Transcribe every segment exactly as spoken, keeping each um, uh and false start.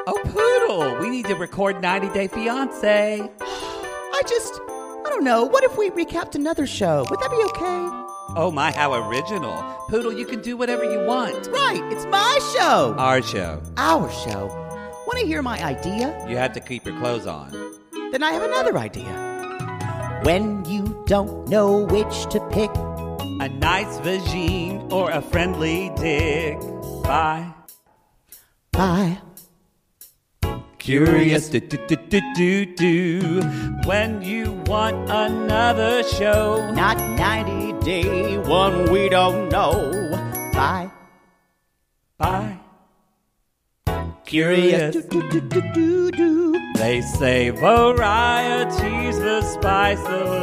Oh, Poodle, we need to record ninety Day Fiancé. I just, I don't know. What if we recapped another show? Would that be okay? Oh my, how original. Poodle, you can do whatever you want. Right, it's my show. Our show. Our show. Want to hear my idea? You have to keep your clothes on. Then I have another idea. When you don't know which to pick, a nice vagine or a friendly dick. Bye. Bye. Curious do do do do do do. When you want another show, not ninety day one we don't know. Bye. Bye. Curious do do do do do do. They say variety's the spice of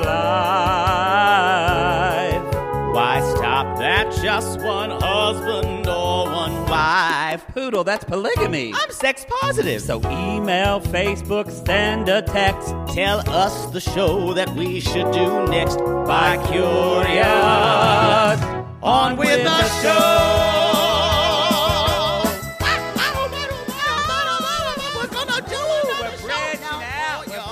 life. Why stop at just one husband or one wife? Poodle, that's polygamy. I'm sex positive. So email, Facebook, send a text. Tell us the show that we should do next. By Curious. On with the show. We're gonna do another show now for you.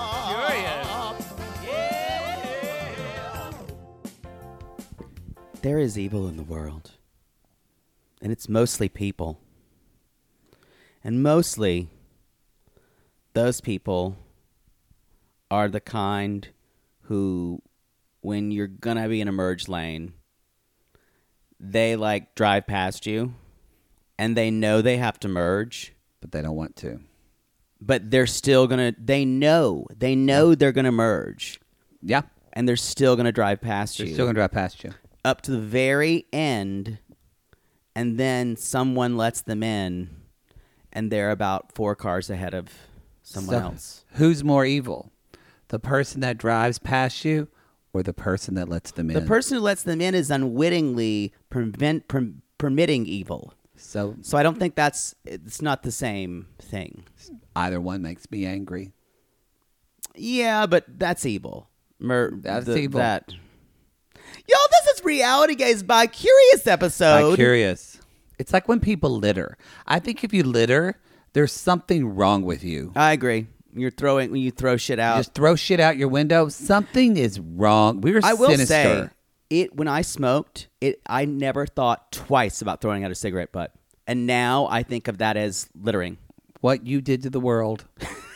There is evil in the world, and it's mostly people. And mostly, those people are the kind who, when you're going to be in a merge lane, they, like, drive past you, and they know they have to merge. But they don't want to. But they're still going to, they know, they know yeah. they're going to merge. Yeah. And they're still going to drive past they're you. They're still going to drive past you. Up to the very end, and then someone lets them in, and they're about four cars ahead of someone so, else. Who's more evil? The person that drives past you or the person that lets them in? The person who lets them in is unwittingly prevent, per, permitting evil. So, so I don't think that's, it's not the same thing. Either one makes me angry. Yeah, but that's evil. Mer, that's the, evil. That. Yo, this is Reality Gaze by Curious episode. By Curious. It's like when people litter. I think if you litter, there's something wrong with you. I agree. You're throwing when you throw shit out. You just throw shit out your window. Something is wrong. We're I will sinister. say, it when I smoked, it I never thought twice about throwing out a cigarette butt, and now I think of that as littering. What you did to the world.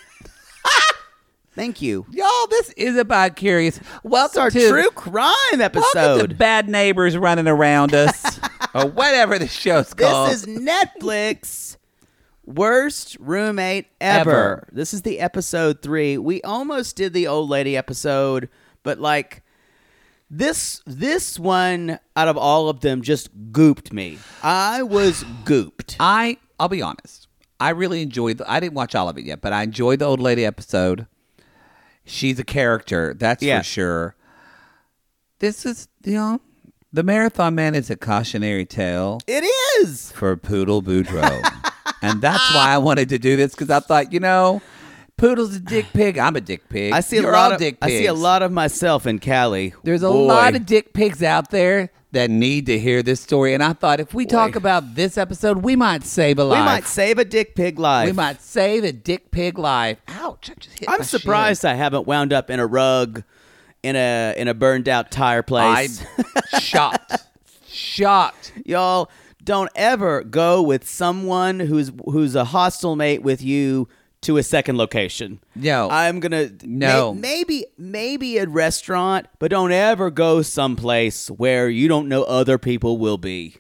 Thank you. Y'all, this is about Curious. Welcome it's our to true crime episode. Welcome to Bad Neighbors Running Around Us. Or whatever the show's called. This is Netflix Worst Roommate Ever. ever. This is the episode three. We almost did the old lady episode, but like this this one out of all of them just gooped me. I was gooped. I I'll be honest. I really enjoyed the, I didn't watch all of it yet, but I enjoyed the old lady episode. She's a character, that's yeah. for sure. This is, you know, The Marathon Man is a cautionary tale. It is! For Poodle Boudreaux. And that's why I wanted to do this, because I thought, you know, Poodle's a dick pig. I'm a dick pig. I see You're a lot all of dick I pigs. see a lot of myself in Cali. There's a Boy. lot of dick pigs out there that need to hear this story. And I thought if we Boy. talk about this episode, we might save a life. We might save a dick pig life. We might save a dick pig life. Ouch. I just hit I'm my surprised shin. I haven't wound up in a rug in a in a burned out tire place. I'm shocked. Shocked. Y'all, don't ever go with someone who's who's a hostel mate with you to a second location. No. I'm going to... No. May, maybe, maybe a restaurant, but don't ever go someplace where you don't know other people will be.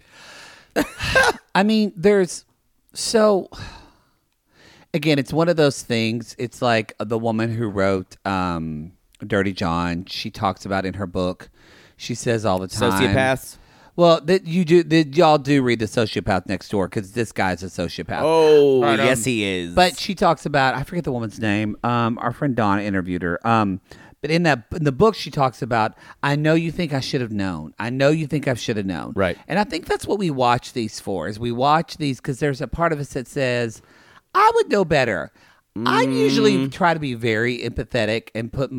I mean, there's... So... Again, it's one of those things. It's like the woman who wrote um, Dirty John. She talks about in her book. She says all the time... Sociopaths? Well, that you do, that y'all do read The Sociopath Next Door because this guy's a sociopath. Oh, but, um, yes, he is. But she talks about, I forget the woman's name. Um, our friend Donna interviewed her. Um, but in that in the book, she talks about, I know you think I should have known. I know you think I should have known. Right. And I think that's what we watch these for. Is we watch these because there's a part of us that says, I would know better. Mm. I usually try to be very empathetic and put.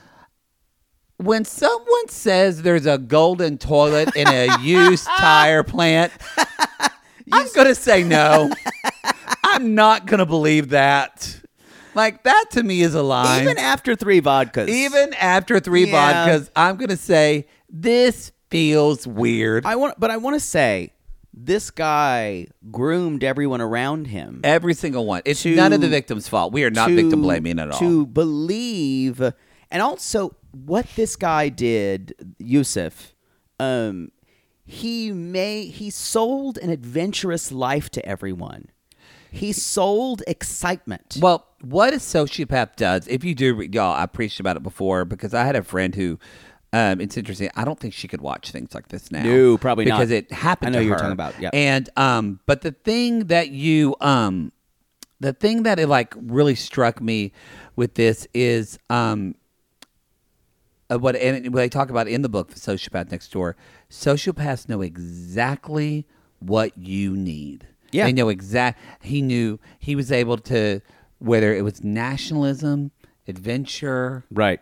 When someone says there's a golden toilet in a used tire plant, I'm going to say no. I'm not gonna believe that. Like, that to me is a lie. Even after three vodkas. Even after three Yeah. vodkas, I'm gonna say this feels weird. I want, but I want to say, this guy groomed everyone around him. Every single one. It's To- none of the victim's fault. We are not to- victim blaming at all. To believe, and also what this guy did, Yusuf, um, he may he sold an adventurous life to everyone. He sold excitement. Well, what a sociopath does, if you do, y'all, I preached about it before because I had a friend who, um, it's interesting. I don't think she could watch things like this now. No, probably not. because it happened. I know to who you're her. talking about, yeah. And um, but the thing that you um, the thing that it like really struck me with this is um, uh, what and what they talk about in the book, The Sociopath Next Door. Sociopaths know exactly what you need. Yeah. They know exact. He knew he was able to, whether it was nationalism, adventure. Right.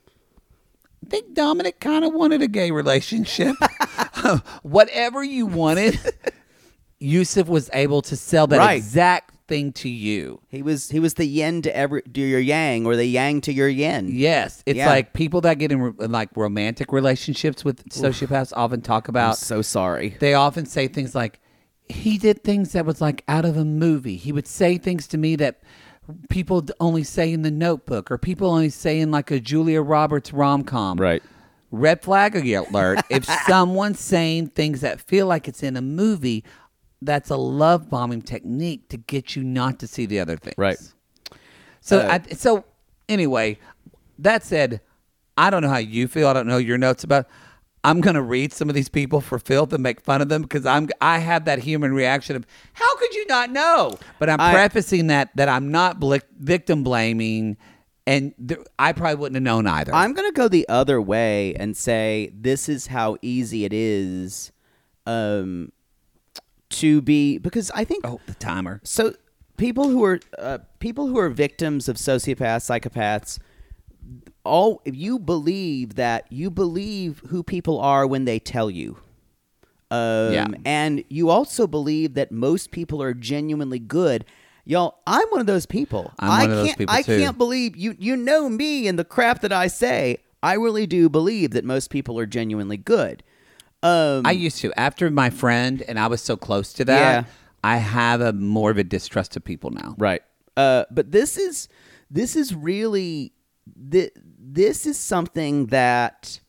I think Dominic kind of wanted a gay relationship. Whatever you wanted, Yusuf was able to sell that Right. exact thing to you. He was he was the yin to every to your yang, or the yang to your yin. Yes, it's Yeah. like people that get in ro- like romantic relationships with sociopaths often talk I'm about. so sorry. They often say things like, he did things that was like out of a movie. He would say things to me that people d- only say in The Notebook, or people only say in like a Julia Roberts rom-com. Right. Red flag alert. If someone's saying things that feel like it's in a movie, that's a love bombing technique to get you not to see the other things. Right. So, Uh, I, so anyway, that said, I don't know how you feel. I don't know your notes about. I'm gonna read some of these people for filth and make fun of them because I'm. I have that human reaction of how could you not know? But I'm I- prefacing that that I'm not bl- victim blaming, and th- I probably wouldn't have known either. I'm going to go the other way and say this is how easy it is um, to be, because I think oh, the timer. so. People who are uh, people who are victims of sociopaths, psychopaths, all if you believe that you believe who people are when they tell you. Um, Yeah. And you also believe that most people are genuinely good. Y'all, I'm one of those people. I'm I one of those can't, people, I too. can't believe you. You know me and the crap that I say. I really do believe that most people are genuinely good. Um, I used to. After my friend and I was so close to that, Yeah. I have a more of a distrust of people now. Right. Uh, but this is this is really th- this is something that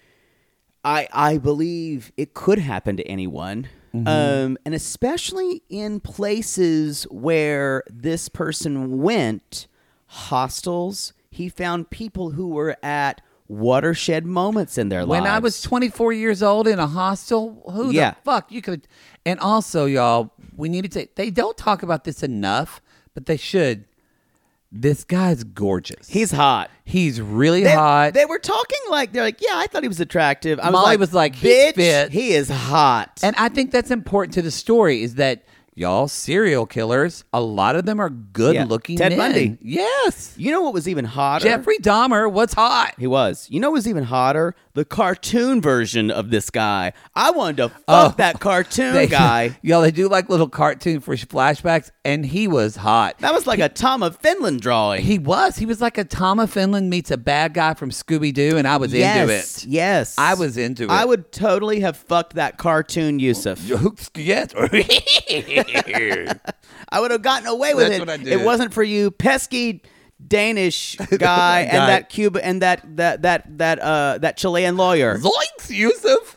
I I believe it could happen to anyone. Um, and especially in places where this person went, hostels, he found people who were at watershed moments in their When lives. I was twenty-four years old in a hostel, who Yeah. the fuck you could? And also, y'all, we need to take. They don't talk about this enough, but they should. This guy's gorgeous. He's hot. He's really They, hot. they were talking like they're like, yeah, I thought he was attractive. I was Molly like, was like, he's bitch, fit. he is hot. And I think that's important to the story is that y'all serial killers, a lot of them are good Yeah. looking Ted men. Bundy. Yes. You know what was even hotter? Jeffrey Dahmer was hot. He was. You know what was even hotter? The cartoon version of this guy. I wanted to fuck Oh. that cartoon They- guy. Y'all, they do like little cartoon for flashbacks, and he was hot. That was like a Tom of Finland drawing. He was. He was like a Tom of Finland meets a bad guy from Scooby Doo, and I was yes, into it. Yes. I was into it. I would totally have fucked that cartoon Yusuf. Yes. I would have gotten away with That's it. what I did. It wasn't for you pesky Danish guy and Guy. that Cuba and that that that that uh that Chilean lawyer. Zoinks, Yusuf.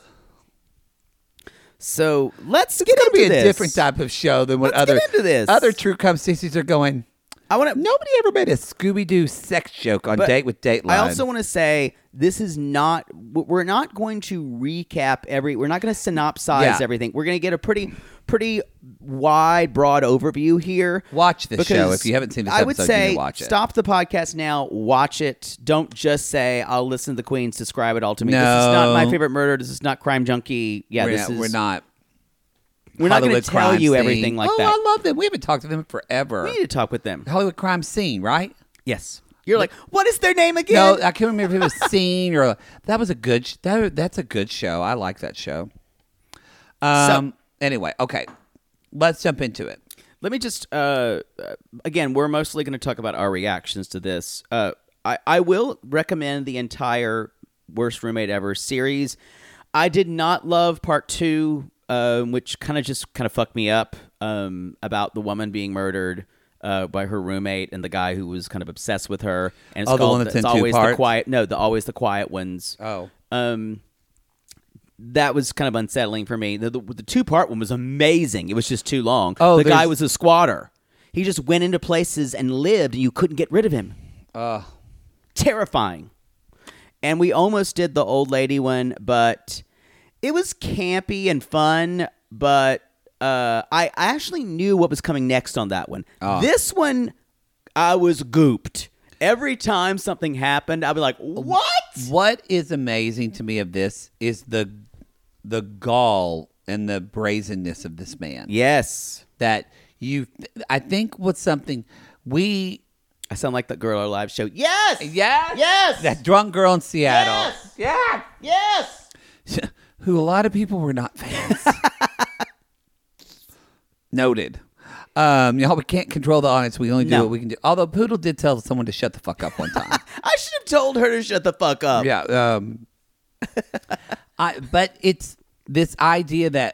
So let's It's get going to into be a this. different type of show than what Let's other get into this. other true crime statistics are going. I want to. Nobody ever made a Scooby Doo sex joke on But Date with Dateline. I also want to say this is not. We're not going to recap every. We're not going to synopsize Yeah. everything. We're going to get a pretty, pretty wide, broad overview here. Watch the show. because If you haven't seen this I would episode, you say need to watch it. stop the podcast now. Watch it. Don't just say I'll listen to the Queen. Subscribe it all to me. This is No. not My Favorite Murder. This is not Crime Junkie. Yeah, we're, this not, is. we're not. We're not going Hollywood to tell crime you scene. everything like oh, that. I love them. We haven't talked to them forever. We need to talk with them. Hollywood crime scene, right? Yes. You're like, what is their name again? No, I can't remember if it was Scene or that was a good. sh- That that's a good show. I like that show. Um. anyway, okay, let's jump into it. Let me just, uh, uh, again, we're mostly going to talk about our reactions to this. Uh, I, I will recommend the entire Worst Roommate Ever series. I did not love part two, uh, which kind of just kind of fucked me up, um, about the woman being murdered uh, by her roommate and the guy who was kind of obsessed with her. And it's Oh, the called, one that's it's in two always parts? the quiet. No, the always the quiet ones. Oh. Um, that was kind of unsettling for me. The, the, the two-part one was amazing. It was just too long. Oh, the guy there's- was a squatter. He just went into places and lived, and you couldn't get rid of him. Uh, Terrifying. And we almost did the old lady one, but it was campy and fun, but uh, I, I actually knew what was coming next on that one. Oh. This one, I was gooped. Every time something happened, I'd be like, what? what is amazing to me of this is the the gall and the brazenness of this man. Yes. That you, I think what's something we, I sound like the girl on our live show. Yes! yeah, Yes! that drunk girl in Seattle, Yes! Yeah! Yes! who a lot of people were not fans. Noted. Um, you know, we can't control the audience. We only do No. what we can do. Although Poodle did tell someone to shut the fuck up one time. I should have told her to shut the fuck up. Yeah. Um, I, but it's this idea that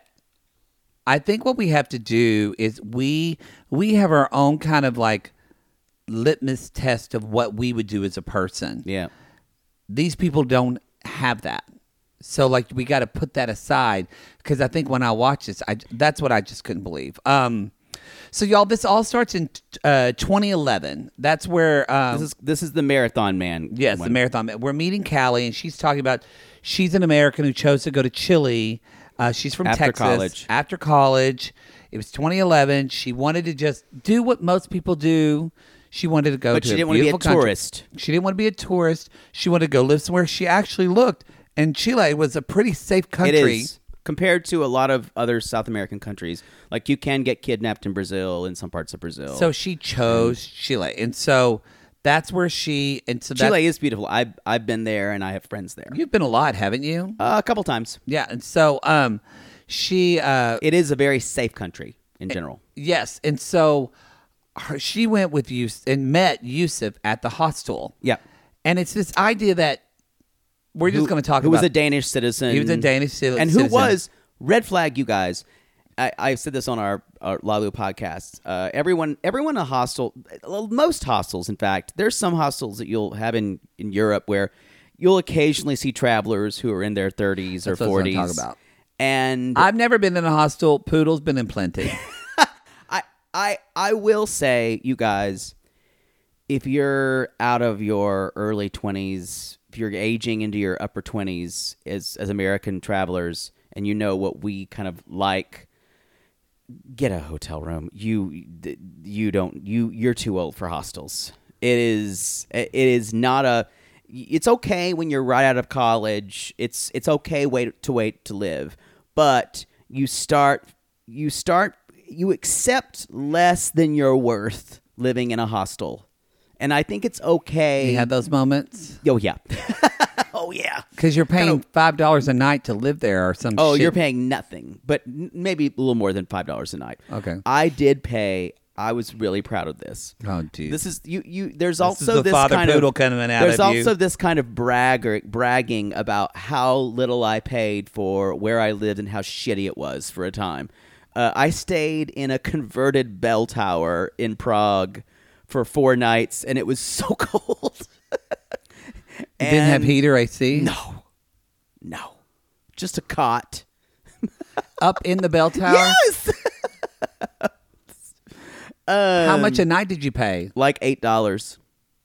I think what we have to do is we we have our own kind of like litmus test of what we would do as a person. Yeah. These people don't have that. So like we got to put that aside because I think when I watch this, I that's what I just couldn't believe. Um, so y'all, this all starts in uh, twenty eleven. That's where um, This is this is the Marathon Man. Yes, one. the marathon. We're meeting Callie, and she's talking about she's an American who chose to go to Chile. Uh, she's from After Texas. college. After college. It was twenty eleven. She wanted to just do what most people do. She wanted to go But to she a didn't want to be a beautiful country. tourist. She didn't want to be a tourist. She wanted to go live somewhere. She actually looked, and Chile was a pretty safe country. It is. Compared to a lot of other South American countries. Like you can get kidnapped in Brazil, in some parts of Brazil. So she chose Chile. And so that's where she... and so that, Chile is beautiful. I've, I've been there and I have friends there. You've been a lot, haven't you? Uh, a couple times. Yeah. And so um, she... Uh, It is a very safe country in general. Yes, and so her, she went with Yusuf and met Yusuf at the hostel. Yeah. And it's this idea that we're just Who- going to talk who about. was a Danish citizen. He was a Danish ci- And citizen. who was, red flag, you guys. I, I said this on our, our Lalu podcast. Uh, everyone, everyone in a hostel, most hostels, in fact, there's some hostels that you'll have in, in Europe where you'll occasionally see travelers who are in their thirties or That's what I was forties. gonna talk about. And I've never been in a hostel. Poodle's been in plenty. I, I, I will say, you guys, if you're out of your early twenties, if you're aging into your upper twenties as as American travelers, and you know what we kind of like, get a hotel room. You you don't you you're too old for hostels. It is it is not a. It's okay when you're right out of college. It's it's okay wait to wait to live, but you start you start you accept less than you're worth living in a hostel. And I think it's okay. You had those moments Oh, yeah. oh, yeah. because you're paying Kinda- five dollars a night to live there or some. Oh, shit. you're paying nothing, but n- maybe a little more than five dollars a night. Okay. I did pay. I was really proud of this. Oh, dude. This is you. You. There's is also the this father kind poodle of coming out There's of you. also this kind of bragger, bragging about how little I paid for where I lived and how shitty it was for a time. Uh, I stayed in a converted bell tower in Prague for four nights, and it was so cold. You didn't have And- heat or A C? No, no, just a cot. Up in the bell tower? Yes. How Um, much a night did you pay? Like eight dollars.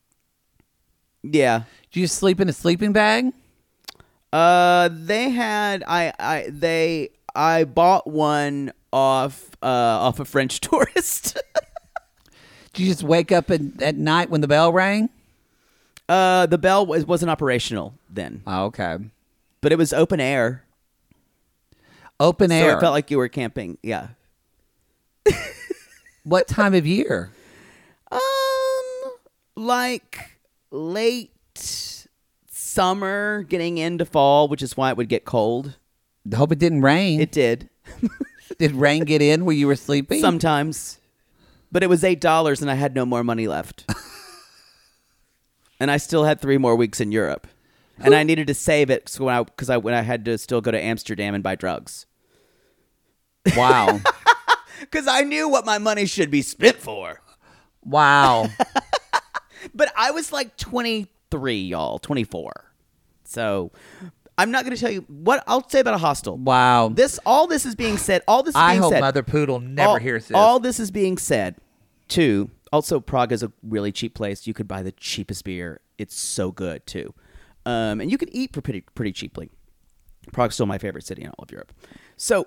Yeah. Did you sleep in a sleeping bag? Uh, they had I I they I bought one off uh off a French tourist. Did you just wake up at, at night when the bell rang? uh, the bell was wasn't operational then, Oh, okay. but it was open air, Open so air. it felt like you were camping. Yeah. What time of year? Um, like late summer, getting into fall, which is why it would get cold. I hope it didn't rain. It did Did rain get in where you were sleeping? sometimes. but it was eight dollars, and I had no more money left. And I still had three more weeks in Europe, and I needed to save it so when I because I when I had to still go to Amsterdam and buy drugs. Wow. Because I knew what my money should be spent for. Wow. But I was like twenty-three, y'all, twenty-four. So I'm not going to tell you what I'll say about a hostel. Wow. This all this is being said. All this is I being hope said. Mother Poodle never all, hears this. All this is being said, too. Also, Prague is a really cheap place. You could buy the cheapest beer. It's so good, too. Um, and you can eat for pretty, pretty cheaply. Prague's still my favorite city in all of Europe. So,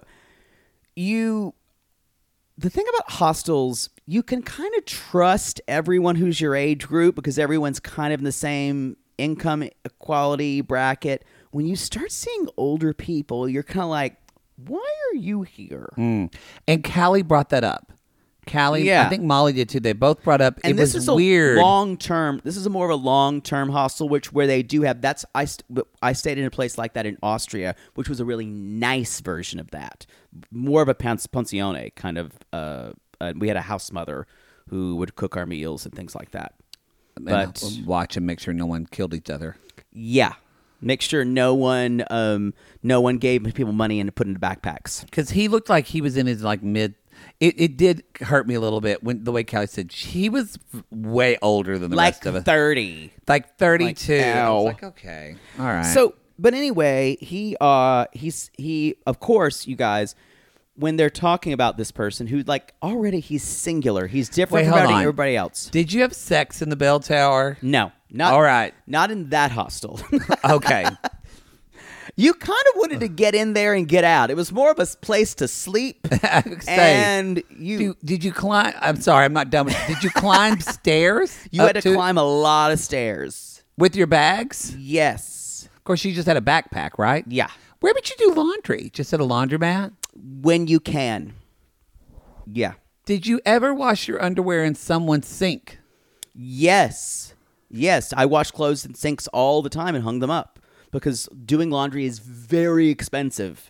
you... The thing about hostels, you can kind of trust everyone who's your age group because everyone's kind of in the same income equality bracket. When you start seeing older people, you're kind of like, why are you here? Mm. And Callie brought that up. Callie, Yeah. I think Molly did too. They both brought up And it this was is a weird. long term. This is a more of a long term hostel, which where they do have. That's I. st- I stayed in a place like that in Austria, which was a really nice version of that. More of a pens- pensione kind of. Uh, uh, we had a house mother who would cook our meals and things like that. And But watch and make sure no one killed each other. yeah, make sure no one, um, no one gave people money and put into backpacks. Because he looked like he was in his like mid. It, it did hurt me a little bit when the way Callie said he was way older than the Like rest of us. thirty. Like thirty-two. Like, I ow. was like, okay, all right. So, but anyway, he, uh, he's, he, of course, you guys, when they're talking about this person who, like, already he's singular, he's different Wait, from hold on. everybody else. Did you have sex in the bell tower? No, not All right. not in that hostel. Okay. You kind of wanted to get in there and get out. It was more of a place to sleep. Say, and you, do, did you climb? I'm sorry, I'm not done. With, did you climb stairs? you up had to, climb a lot of stairs. with your bags? Yes. Of course, you just had a backpack, right? Yeah. Where would you do laundry? Just at a laundromat? When you can. Yeah. Did you ever wash your underwear in someone's sink? Yes. Yes. I wash clothes in sinks all the time and hung them up because doing laundry is very expensive.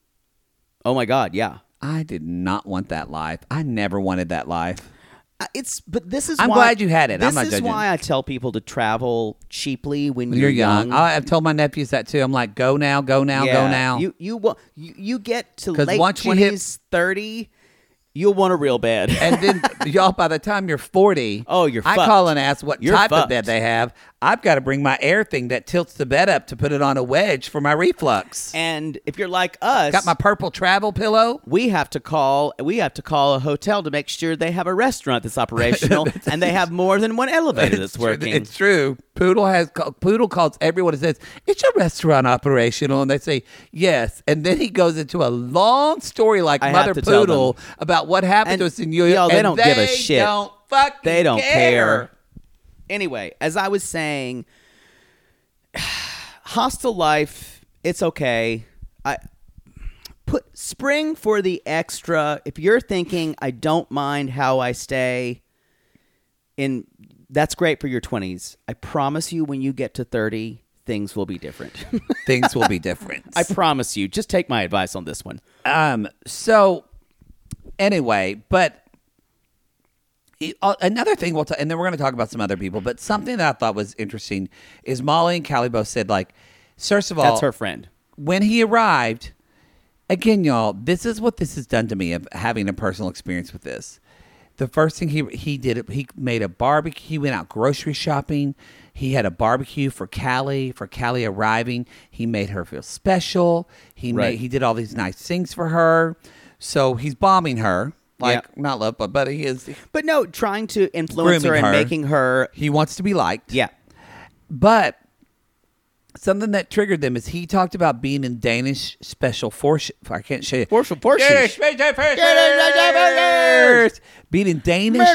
Oh my God. Yeah. I did not want that life. I never wanted that life. Uh, It's, but this is I'm why, glad you had it. This I'm not is judging. why I tell people to travel cheaply when When you're, you're young, I- I've told my nephews that too. I'm like, go now, go now, go Yeah. now. You, you, wa- you, you get to 'Cause late once you twenties, hit- thirty, you'll want a real bed. And then, y'all, by the time you're forty, Oh, you're I fucked. call and ask what You're type of fucked. bed they have. I've got to bring my air thing that tilts the bed up to put it on a wedge for my reflux. And if you're like us, Got my purple travel pillow. we have to call we have to call a hotel to make sure they have a restaurant that's operational and they have more than one elevator that's It's true. working. It's true. Poodle has Poodle calls everyone and says, "Is your restaurant operational?" And they say yes. And then he goes into a long story like I have Mother to tell Poodle them. about what happened And, to us in New y'all, York. they and don't give a shit. Don't fucking They don't care. care. Anyway, as I was saying, hostel life, it's okay. I put spring for the extra. If you're thinking I don't mind how I stay in, that's great for your twenties. I promise you when you get to thirty, things will be different. Things will be different. I promise you. Just take my advice on this one. Um. So, anyway, but it- uh, another thing we'll, ta- and then we're going to talk about some other people. But something that I thought was interesting is Molly and Callie both said, like, first of all, That's her friend. when he arrived, again, y'all, this is what this has done to me of having a personal experience with this. The first thing he he did, he made a barbecue. He went out grocery shopping. He had a barbecue for Callie, for Callie arriving. He made her feel special. He Right. made he did all these nice things for her. So he's bombing her, like Yeah. not love, but but he is. But no, trying to influence her Grooming and her. making her. He wants to be liked. Yeah. But something that triggered them is he talked about being in Danish special force. I can't say it. Forceful portions. Danish special forces. Being in Danish.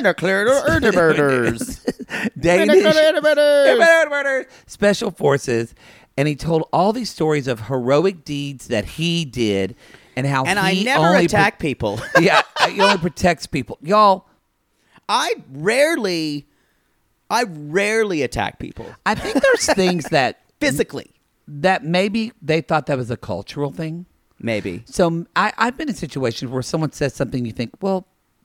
Danish special forces, and he told all these stories of heroic deeds that he did, and how And he I never only attack people. yeah, he only protects people, y'all. I rarely, I rarely attack people I think there's things that physically. that maybe they thought that was a cultural thing. Maybe. So I, I've been in situations where someone says something you think, well,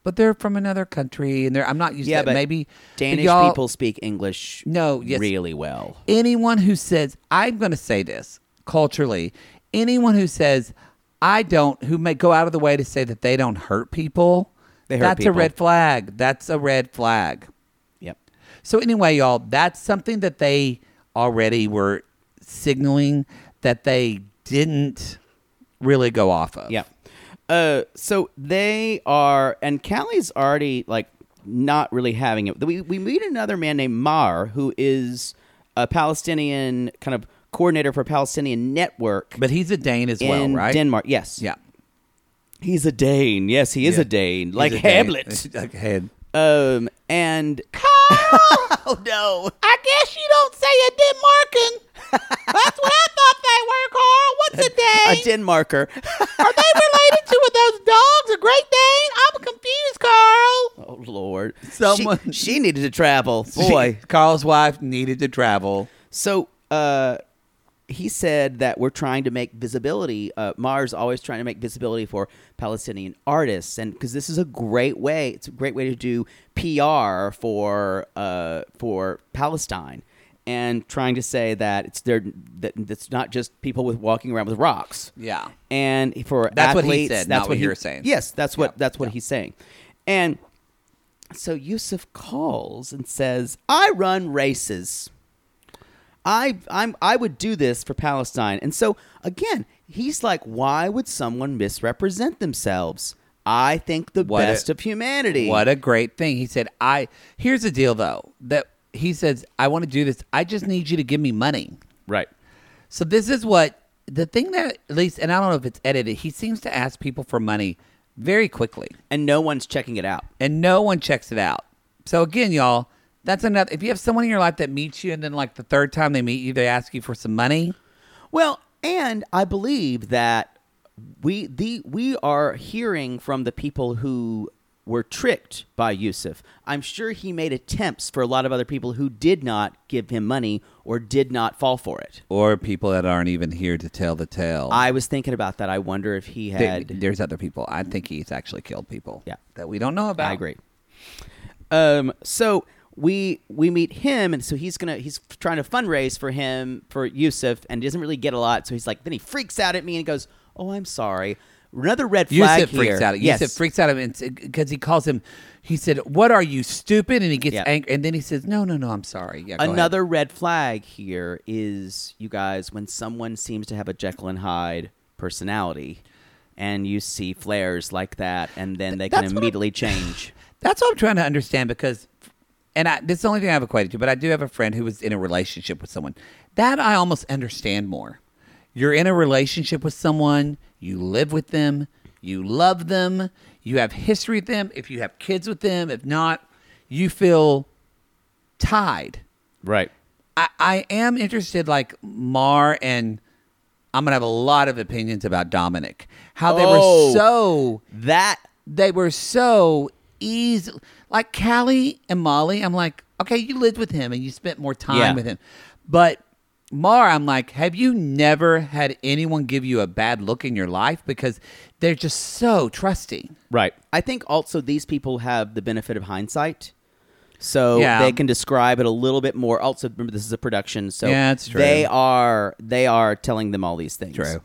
but they're from another country, and they're I'm not used Yeah, to but that. Maybe Danish but y'all- people speak English No, yes. really well. Anyone who says, I'm going to say this culturally, anyone who says, I don't, who may go out of the way to say that they don't hurt people, They hurt that's people. a red flag. That's a red flag. Yep. So anyway, y'all, that's something that they already were signaling that they didn't really go off of. Yeah. Uh, so they are, and Callie's already like not really having it. We we meet another man named Mar, who is a Palestinian kind of coordinator for Palestinian Network But he's a Dane as in well, right? Denmark. Yes. Yeah. He's a Dane. Yes, he is Yeah. a Dane, He's like a Dane. Hamlet. Like Hamlet. Um, and Oh, no. I guess you don't say a Denmarcan. That's what I thought they were, Carl. What's a a Dane? Denmarker. Are they related to those dogs, a Great Dane? I'm confused, Carl. Oh Lord, Someone- she, she needed to travel. Boy, Carl's wife needed to travel. So uh, he said that we're trying to make visibility. Uh, Mars always trying to make visibility for Palestinian artists, and because this is a great way, it's a great way to do P R for uh, for Palestine, and trying to say that it's there that it's not just people with walking around with rocks. Yeah. And for That's what he athletes, said, that's not what he, you're saying. Yes, that's what Yeah, that's what yeah. he's saying, and so Yusuf calls and says, "I run races." I I'm I would do this for Palestine. And so again, he's like, why would someone misrepresent themselves? I think the What a- best of humanity. What a great thing. He said, I, here's the deal though, that he says, I want to do this. I just need you to give me money. Right. So this is what, the thing that at least, and I don't know if it's edited, he seems to ask people for money very quickly. And no one's checking it out. And no one checks it out. So again, y'all, that's another, if you have someone in your life that meets you and then like the third time they meet you, they ask you for some money. Well, and I believe that we the we are hearing from the people who were tricked by Yusuf. I'm sure he made attempts for a lot of other people who did not give him money or did not fall for it. Or people that aren't even here to tell the tale. I was thinking about that. I wonder if he There- had. there's other people. I think he's actually killed people. Yeah. That we don't know about. I agree. Um, so we we meet him, and so he's gonna he's trying to fundraise for him for Yusuf, and doesn't really get a lot. So he's like, then he freaks out at me and he goes, "Oh, I'm sorry." Another red flag Yusuf here. freaks out. Yes. Yusuf freaks out because he calls him. He said, "What are you, stupid?" And he gets Yeah. angry, and then he says, "No, no, no, I'm sorry." Yeah, go ahead. Another red flag here is, you guys, when someone seems to have a Jekyll and Hyde personality, and you see flares like that, and then they can That's what immediately change. That's what I'm trying to understand because, and I, this is the only thing I've equated to, but I do have a friend who was in a relationship with someone. That I almost understand more. You're in a relationship with someone, you live with them, you love them, you have history with them. If you have kids with them, if not, you feel tied. Right. I, I am interested, like Mar, and I'm gonna have a lot of opinions about Dominic. How they Oh. were so That they were so easy. Like Callie and Molly, I'm like, okay, you lived with him and you spent more time Yeah. with him. But Mar, I'm like, have you never had anyone give you a bad look in your life? Because they're just so trusting. Right. I think also these people have the benefit of hindsight. So Yeah. they can describe it a little bit more. Also, remember, this is a production, so Yeah, it's true. they are they are telling them all these things. True.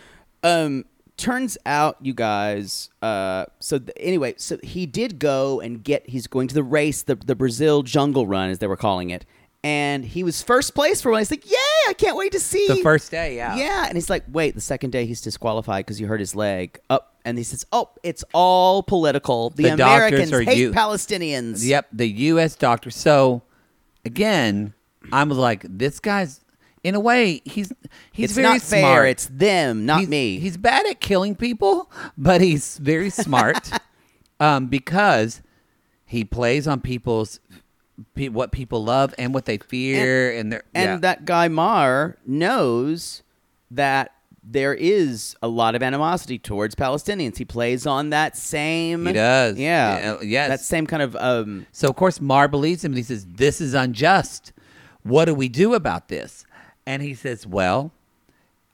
Um, turns out, you guys. Uh, so th- anyway, so he did go and get. He's going to the race, the the Brazil Jungle Run, as they were calling it, and he was first place for one. He's like, "Yay! I can't wait to see The first day, yeah. Yeah, and he's like, "Wait, the second day he's disqualified because he hurt his leg." Up, and he says, "Oh, it's all political. The, The doctors Americans are hate you- Palestinians." Yep, the U S doctor. So, again, I'm like, this guy's, in a way, he's he's It's very not fair. smart. It's them, not he's, me. He's bad at killing people, but he's very smart um, because he plays on people's pe- what people love and what they fear, and, their And yeah. that guy Mar knows that there is a lot of animosity towards Palestinians. He plays on that same. He does. Yeah. Yeah, yes. That same kind of. Um, So of course Mar believes him, and he says, "This is unjust. What do we do about this?" And he says, "Well,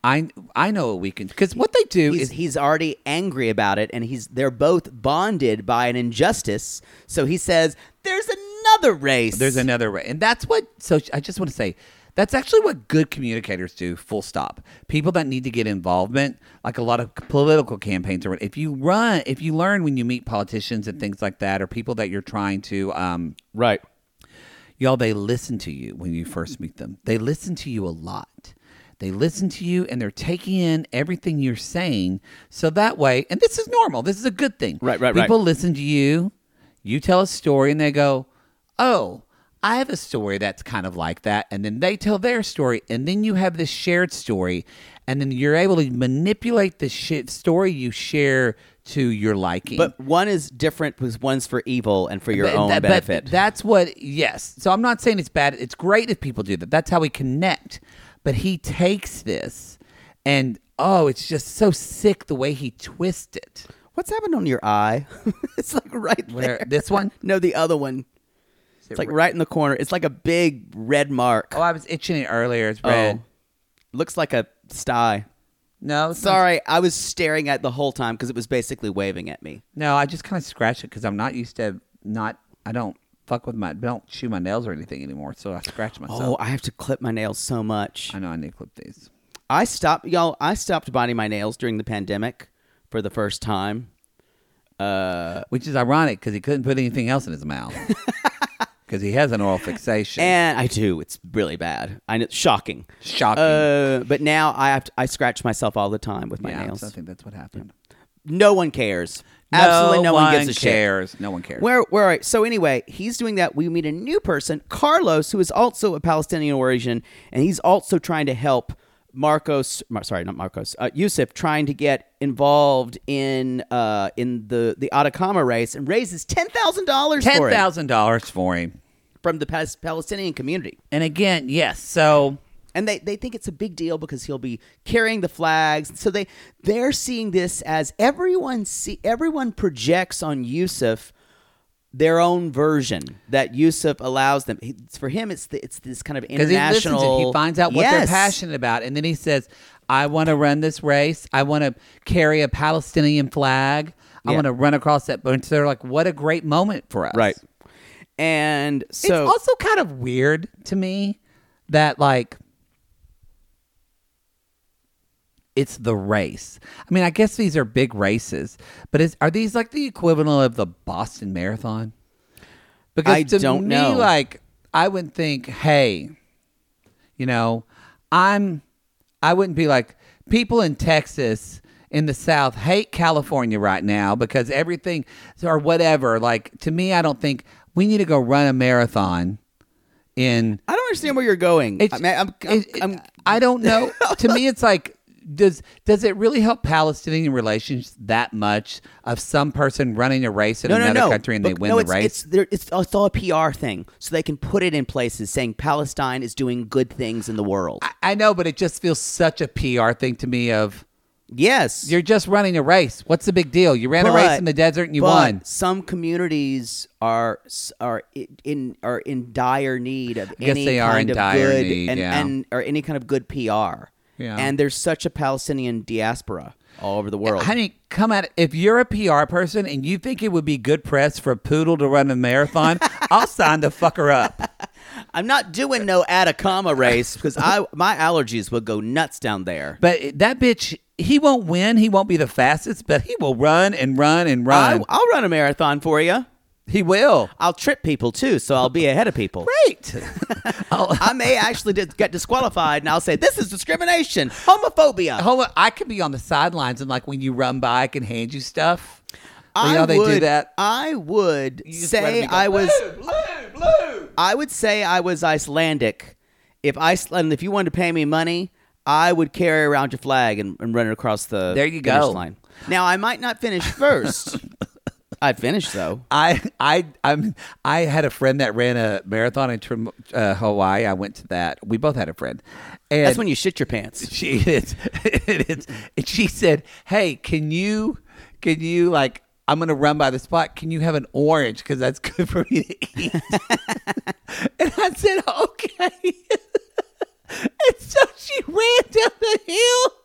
I I know what we can, because what they do He's, is he's already angry about it, and he's they're both bonded by an injustice. So he says, "There's another race. there's another way, and that's what. So I just want to say. That's actually what good communicators do, full stop. People that need to get involvement, like a lot of political campaigns, or if you run, if you learn when you meet politicians and things like that, or people that you're trying to, um, right." y'all, they listen to you when you first meet them. They listen to you a lot. They listen to you, and they're taking in everything you're saying. So that way, and this is normal. This is a good thing. Right, right, People right. listen to you. You tell a story, and they go, oh, I have a story that's kind of like that. And then they tell their story, and then you have this shared story, and then you're able to manipulate the shit story you share to your liking. But one is different because one's for evil and for your But own that- but benefit. that's what, yes. So I'm not saying it's bad. It's great if people do that. That's how we connect. But he takes this, and oh, it's just so sick the way he twists it. What's happened on your eye? It's like right Where there. this one? No, the other one. It's like right in the corner. It's like a big red mark. Oh, I was itching it earlier. It's red. Oh. Looks like a sty. No, it's not- Sorry, I was staring at it the whole time because it was basically waving at me. No, I just kind of scratch it because I'm not used to not. I don't fuck with my. Don't chew my nails or anything anymore. So I scratch myself. Oh, I have to clip my nails so much. I know I need to clip these. I stopped, y'all. I stopped biting my nails during the pandemic for the first time. Uh, Which is ironic because he couldn't put anything else in his mouth because he has an oral fixation. and I do. It's really bad. I know, shocking. Shocking. Uh, but now I have to, I scratch myself all the time with my yeah, nails. so I think that's what happened. No one cares. Absolutely, no, one gives a cares. shit. No one cares. Where, where? So anyway, he's doing that. We meet a new person, Carlos, who is also a Palestinian origin, and he's also trying to help Marcos. Mar- sorry, not Marcos. Uh, Yusuf trying to get involved in uh, in the the Atacama race and raises ten thousand dollars Ten for it thousand dollars for him. from the Pas- Palestinian community. And again, yes. So And they, they think it's a big deal because he'll be carrying the flags. So they they're seeing this as everyone see everyone projects on Yusuf their own version that Yusuf allows them. He, for him, it's the, it's this kind of because he listens, international. and he finds out what they're Yes. passionate about, and then he says, "I want to run this race. I want to carry a Palestinian flag. I Yeah. want to run across that." But they're like, "What a great moment for us!" Right. And so it's also kind of weird to me that like it's the race. I mean, I guess these are big races, but is are these like the equivalent of the Boston Marathon? Because I to don't me, know. like I would think, hey, you know, I'm I wouldn't be like people in Texas in the South hate California right now because everything or whatever. Like to me, I don't think we need to go run a marathon in I don't understand where you're going. it's, I, mean, I'm, I'm, it- it- I'm- I don't know. To me, it's like, does does it really help Palestinian relations that much of some person running a race in no, no, another no. country and But they win no, the it's, race? It's, there- it's, it's all a P R thing, so they can put it in places saying Palestine is doing good things in the world. I, I know, but it just feels such a P R thing to me of, yes. you're just running a race. What's the big deal? You ran a But- race in the desert and you but won. Some communities are are in are in dire need of guess any they are kind in of dire good need, and, yeah. and or any kind of good P R. Yeah. And there's such a Palestinian diaspora all over the world. Honey, come at it. If you're a P R person and you think it would be good press for a poodle to run a marathon, I'll sign the fucker up. I'm not doing no Atacama race because I my allergies would go nuts down there. But that bitch, he won't win. He won't be the fastest, but he will run and run and I, run. I'll run a marathon for you. He will. I'll trip people too, so I'll be ahead of people. Great. I'll- I may actually dis- get disqualified, and I'll say this is discrimination, homophobia. Hold on, I could be on the sidelines and like when you run by, I can hand you stuff. Well, I you know they would, do that. I would You just say let me go, I was. "Blue, blue, blue." I would say I was Icelandic. If Iceland, if you wanted to pay me money, I would carry around your flag and, and run it across the There you finish go. line. Now I might not finish first. I'd finish though. I I I'm I had a friend that ran a marathon in Trim- uh, Hawaii. I went to that. We both had a friend. And That's when you shit your pants. she is it is and she said, "Hey, can you can you like I'm going to run by the spot. Can you have an orange cuz that's good for me to eat?" And I said, "Okay." And so she ran down the hill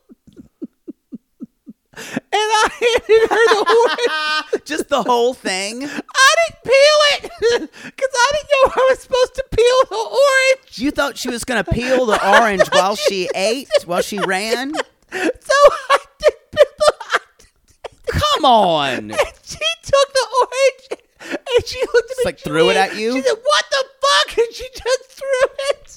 whole thing? I didn't peel it because I didn't know I was supposed to peel the orange. You thought she was going to peel the orange while she ate, while she ran? So I did peel the Come on. And she took the orange and she looked at me. Like threw it at you? She said, "What the fuck?" And she just threw it.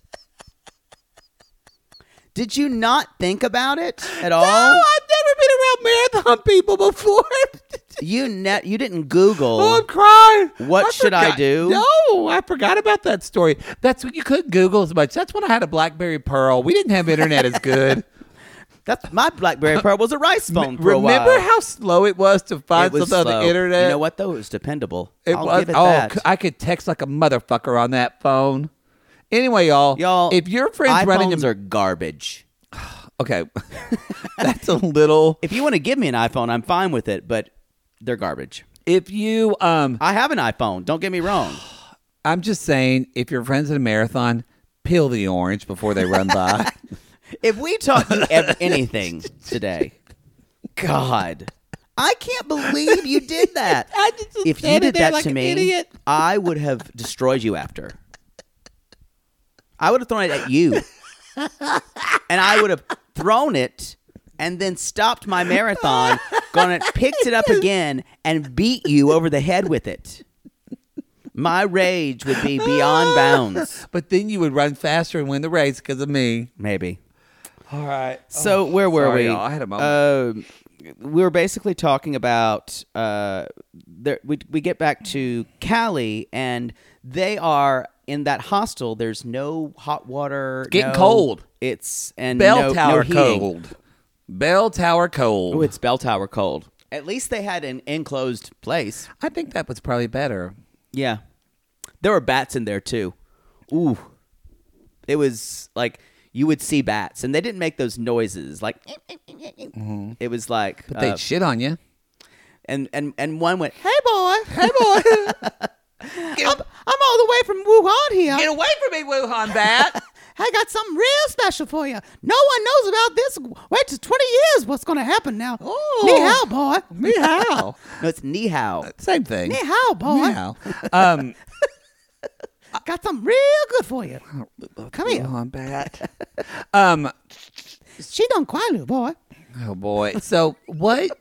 Did you not think about it at all? No, I've never been around marathon people before. You net you didn't Google. Oh, I'm crying. What I should I forgot- do? No, I forgot about that story. That's what you couldn't Google as much. That's when I had a BlackBerry Pearl. We didn't have internet as good. That's my BlackBerry Pearl was a rice phone for a while. Remember how slow it was to find It was something slow. on the internet? You know what though? It was dependable. It I'll was. give it oh, that. c- I could text like a motherfucker on that phone. Anyway, y'all, Y'all, if your friend's iPhones running, a, are garbage. okay, that's a little. If you want to give me an iPhone, I'm fine with it, but they're garbage. If you, um, I have an iPhone. Don't get me wrong. I'm just saying, if your friend's in a marathon, peel the orange before they run by. If we taught you ev- anything today, God, I can't believe you did that. I just If you standing did there that like to an me, idiot. I would have destroyed you after. I would have thrown it at you. And I would have thrown it and then stopped my marathon, gone and picked it up again and beat you over the head with it. My rage would be beyond bounds. But then you would run faster and win the race because of me. Maybe. All right. So where were sorry, we? y'all. I had a moment. Uh, we were basically talking about uh, there. We we get back to Cali, and they are in that hostel. There's no hot water. It's getting no- cold. It's and Bell no, Tower no heating. cold. Bell Tower cold. Oh, it's bell tower cold. At least they had an enclosed place. I think that was probably better. Yeah, there were bats in there too. Ooh, it was like. You would see bats, and they didn't make those noises. Like Mm-hmm. it was like, But they'd uh, shit on you. and and and one went, "Hey boy, Hey, boy. I'm, I'm all the way from Wuhan here. Get away from me, Wuhan bat. I got something real special for you. No one knows about this. Wait till twenty years. What's going to happen now? Oh. Ni hao, boy. Me how? No, it's ni hao. Same thing. Ni hao, boy. Me how? Um, Got something real good for you. Come here. Wuhan bat. Um, She done quietly, boy. oh boy. So what?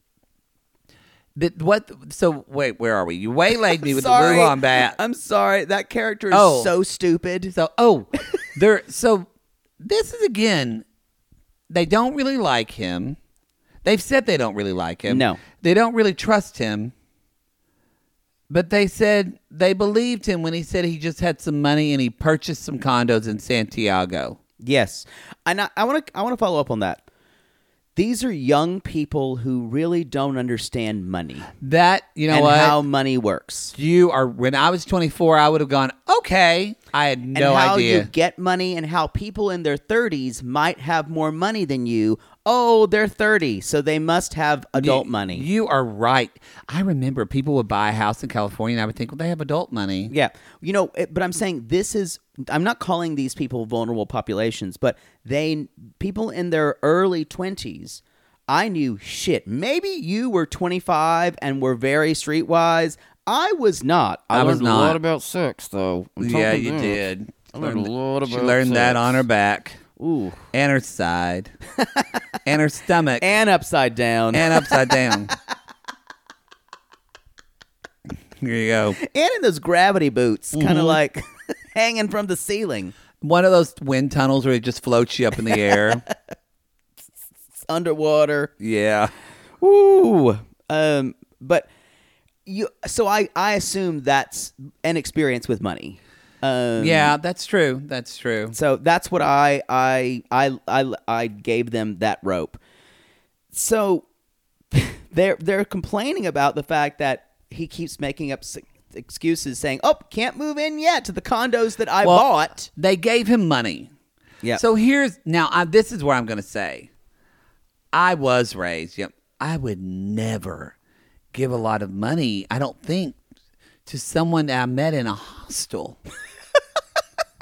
Did, what? So wait, where are we? You waylaid me with Sorry. the Wuhan bat. I'm sorry. That character is Oh. so stupid. So oh, there. So this is again. They don't really like him. They've said they don't really like him. No. They don't really trust him. But they said they believed him when he said he just had some money and he purchased some condos in Santiago. Yes, and I want to I want to follow up on that. These are young people who really don't understand money That you know and what how money works. you are. When I was twenty-four, I would have gone okay. I had no and how idea. you get money and how people in their thirties might have more money than you. Oh, they're thirty, so they must have adult You- money. You are right. I remember people would buy a house in California, and I would think, well, they have adult money. Yeah. You know, it, but I'm saying this is I'm not calling these people vulnerable populations, but they people in their early twenties. I knew shit. Maybe you were twenty-five and were very streetwise. I was not. I was learned not. a lot about sex though. I'm Yeah, talking you this. did. I learned a lot She about learned that sex. on her back Ooh. and her side and her stomach And upside down. and upside down. Here you go. And in those gravity boots, kind Mm-hmm. of like hanging from the ceiling. One of those wind tunnels where it just floats you up in the air. It's underwater. Yeah. Ooh. Um, but you so I, I assume that's an experience with money. Um, Yeah, that's true. That's true. So that's what I I I I I gave them that rope. So they're they're complaining about the fact that he keeps making up s- excuses, saying, "Oh, can't move in yet to the condos that I Well, bought." They gave him money. Yeah. So here's now. I, this is where I'm going to say, I was raised. Yep. I would never give a lot of money. I don't think to someone that I met in a hostel.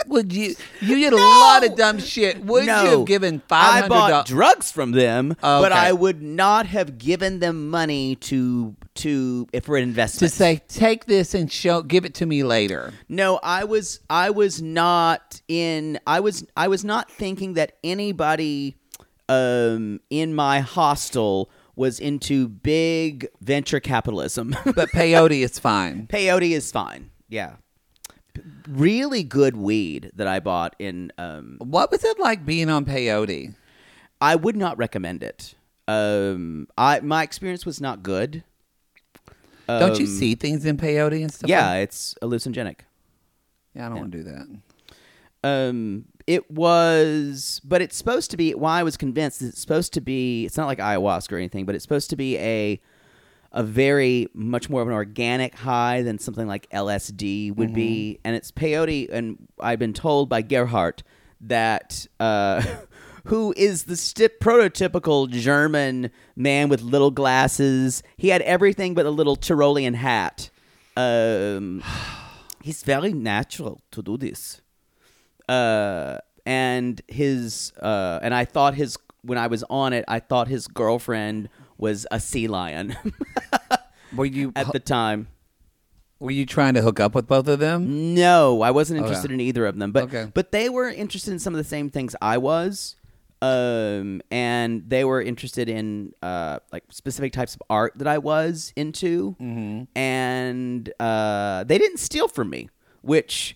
What would you? You did a lot of dumb shit. Would no, you have given five hundred? I bought drugs from them, Oh, but okay. I would not have given them money to to if for an investment. To say, take this and show, give it to me later. No, I was I was not in. I was I was not thinking that anybody um, in my hostel was into big venture capitalism. But peyote is fine. Peyote is fine. Yeah. Really good weed that I bought in. Um, What was it like being on peyote? I would not recommend it. Um, I my experience was not good. Don't you Um, see things in peyote and stuff? Yeah, like- it's hallucinogenic. yeah. I don't want to do that. Um, it was, but it's supposed to be. Why I was convinced is it's supposed to be. It's not like ayahuasca or anything, but it's supposed to be a a very much more of an organic high than something like L S D would be. And it's peyote, and I've been told by Gerhardt that uh, who is the sti- prototypical German man with little glasses. He had everything but a little Tyrolean hat. Um, he's very natural to do this. Uh, and his uh, and I thought his when I was on it, I thought his girlfriend was a sea lion Were you at the time. Were you trying to hook up with both of them? No, I wasn't Okay. interested in either of them, but Okay. but they were interested in some of the same things I was, um, and they were interested in uh, like specific types of art that I was into, Mm-hmm. and uh, they didn't steal from me, which.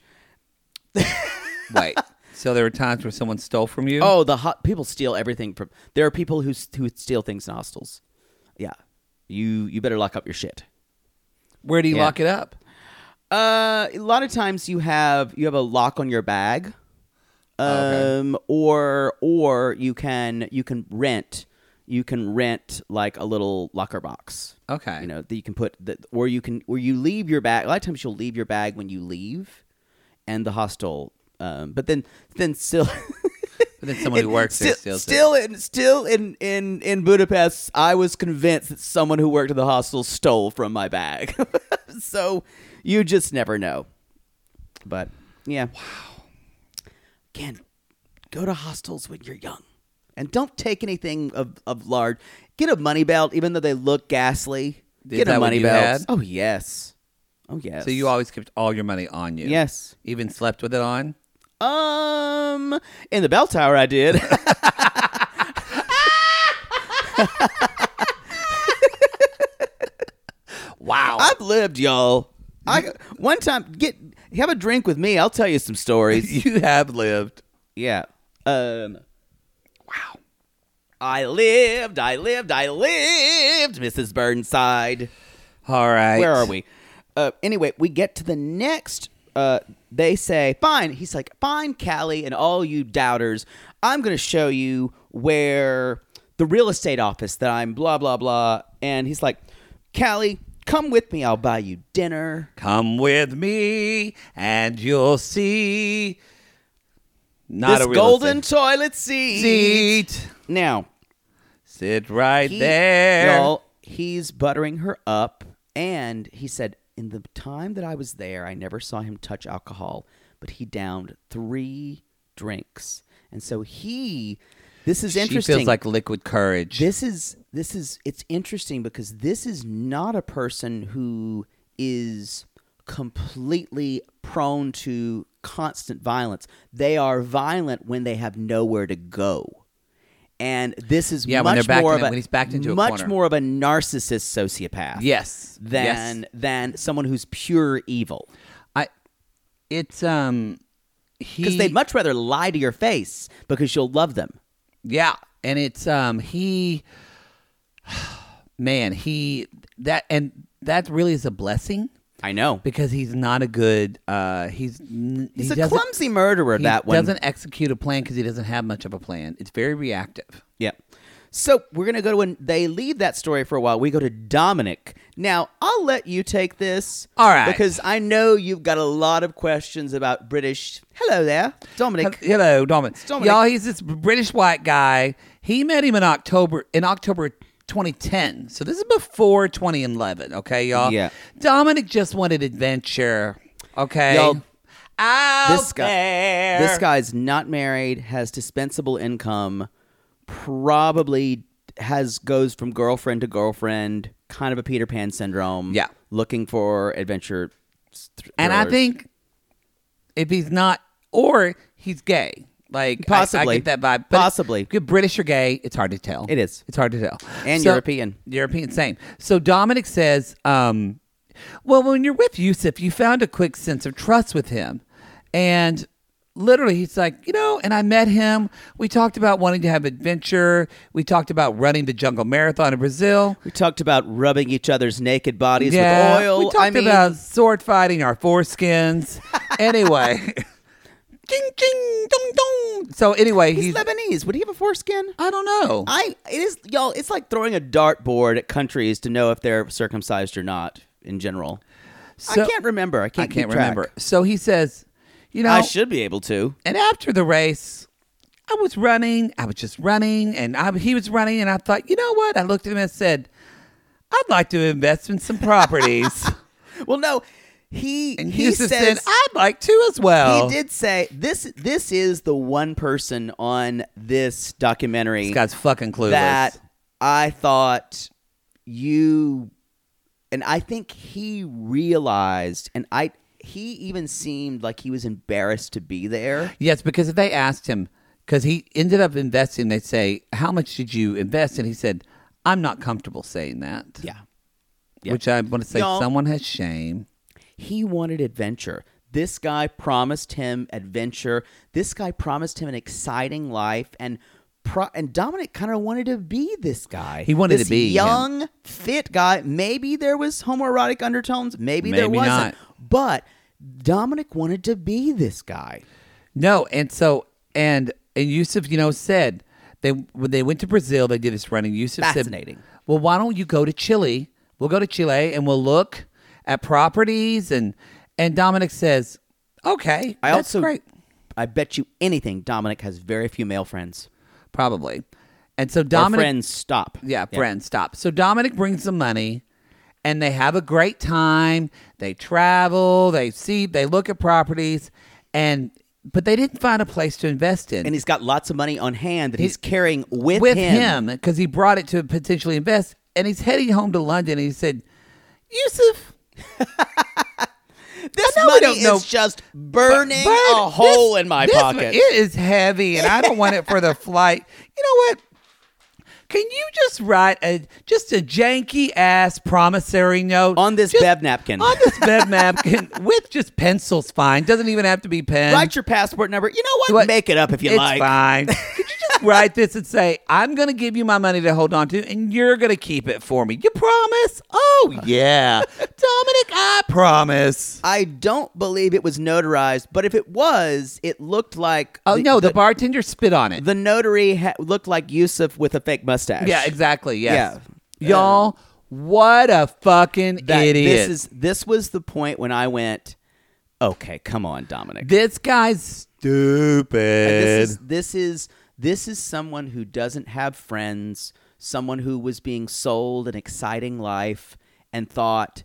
Wait. So there were times where someone stole from you? Oh, the hot people steal everything from. There are people who who steal things in hostels. Yeah, you you better lock up your shit. Where do you Yeah. lock it up? Uh, a lot of times you have you have a lock on your bag, Okay. um, or or you can you can rent you can rent like a little locker box. Okay. You know that you can put that, or you can or you leave your bag. A lot of times you'll leave your bag when you leave, and the hostel. Um, but then then still. But then someone who works there still, steals still in still in, in, in Budapest, I was convinced that someone who worked at the hostel stole from my bag. So you just never know. But yeah, wow. Again, go to hostels when you're young, and don't take anything of of large. Get a money belt, even though they look ghastly. Is Get that a what money you belt. had? Oh yes, oh yes. So you always kept all your money on you? yes. Even slept with it on? Um, in the bell tower, I did. Wow. I've lived, y'all. I one time get have a drink with me. I'll tell you some stories. You have lived. Yeah. Um. Wow. I lived. I lived. I lived. Missus Burnside. All right. Where are we? Uh. Anyway, we get to the next. Uh. They say, "Fine." He's like, "Fine, Callie, and all you doubters. I'm going to show you where the real estate office that I'm blah blah blah." And he's like, "Callie, come with me. I'll buy you dinner." Come with me and you'll see. Not this a real golden estate toilet seat. seat. Now, Sit right he, there. y'all, he's buttering her up, and he said, "In the time that I was there, I never saw him touch alcohol, but he downed three drinks." And so he, this is interesting. She feels like liquid courage. This is this is it's interesting because this is not a person who is completely prone to constant violence. They are violent when they have nowhere to go. And this is Yeah, much when they're backed more in of a- a when he's backed into a much corner. more of a narcissist sociopath. yes. Than yes. than someone who's pure evil. I. It's um. He. Because they'd much rather lie to your face because you'll love them. Yeah, and it's um he. Man, he that and that really is a blessing I know. because he's not a good. uh He's n- He's he a doesn't- clumsy murderer, He that one. doesn't execute a plan because he doesn't have much of a plan. It's very reactive. Yeah. So we're going to go to when they leave that story for a while. We go to Dominic. Now, I'll let you take this. All right. Because I know you've got a lot of questions about British. Hello there, Dominic. Hello, Dominic. Dominic. Y'all, he's this British white guy. He met him in October in October twenty ten. So this is before twenty eleven. Okay, y'all. Yeah. Dominic just wanted adventure. Okay. Y'all- out this guy, there. This guy's not married, has dispensable income, probably has goes from girlfriend to girlfriend, kind of a Peter Pan syndrome. Yeah. Looking for adventure. Th- And I thrillers. think if he's not, or he's gay. Like, Possibly. I, I get that vibe. But Possibly. If you're British or gay, it's hard to tell. It is. It's hard to tell. And So- European. European, same. So Dominic says, um, well, when you're with Yusuf, you found a quick sense of trust with him. And literally, he's like, you know, and I met him. We talked about wanting to have adventure. We talked about running the Jungle Marathon in Brazil. We talked about rubbing each other's naked bodies Yeah, with oil. we talked I mean, about sword fighting our foreskins. Anyway. Ding, ding, dong, dong. So anyway, he's, he's, Lebanese. Would he have a foreskin? I don't know. I it is y'all. It's like throwing a dartboard at countries to know if they're circumcised or not. In general, So- I can't remember. I can't. I can't keep track. remember. So he says, you know, I should be able to. and after the race, I was running. I was just running, and I, he was running, and I thought, you know what? I looked at him and said, I'd like to invest in some properties. Well, no, he And he Yusuf says said, I'd like to as well. he did say this. This is the one person on this documentary This guy's fucking clueless. that I thought you, and I think he realized, and I he even seemed like he was embarrassed to be there. Yes, because if they asked him, because he ended up investing, they say, how much did you invest? And he said, I'm not comfortable saying that. Yeah. Yeah. Which I want to say, Y'all- someone has shame. He wanted adventure. This guy promised him adventure. This guy promised him an exciting life, and pro- and Dominic kind of wanted to be this guy. He wanted this to be him. young, fit guy. Maybe there was homoerotic undertones. Maybe, there Maybe wasn't. not. But Dominic wanted to be this guy. No, and so and and Yusuf, you know, said they when they went to Brazil, they did this running. Yusuf Fascinating. said, "Well, why don't you go to Chile? We'll go to Chile and we'll look at properties." And and Dominic says, "Okay, I that's also, great, I bet you anything, Dominic has very few male friends. probably." And so Or Dominic, friends stop. yeah, friends, stop. So Dominic brings the money, and they have a great time. They travel, they see, they look at properties, and but they didn't find a place to invest in. And he's got lots of money on hand that He- he's carrying with, with him. him because he brought it to potentially invest, and he's heading home to London. And he said, "Yusuf, This I know we money don't is know- just burning burn- a hole this- in my this- pocket. It is heavy, and I don't want it for the flight. You know what? Can you just write a just a janky ass promissory note On this Just bev napkin. On this bev napkin with just pencils, fine. Doesn't even have to be pen. Write your passport number. You know what? What? Make it up if you it's like. fine. Could you just write this and say, I'm going to give you my money to hold on to, and you're going to keep it for me. You promise? Oh, yeah. Dominic, I promise. I don't believe it was notarized, but if it was, it looked like. Oh, no, the, bartender spit on it. the notary ha- looked like Yusuf with a fake mustache. yeah, exactly. Yes. Yeah. Y'all, what a fucking That, idiot. This is this was the point when I went, okay, come on, Dominic. This guy's stupid. This is this is this is someone who doesn't have friends, someone who was being sold an exciting life and thought,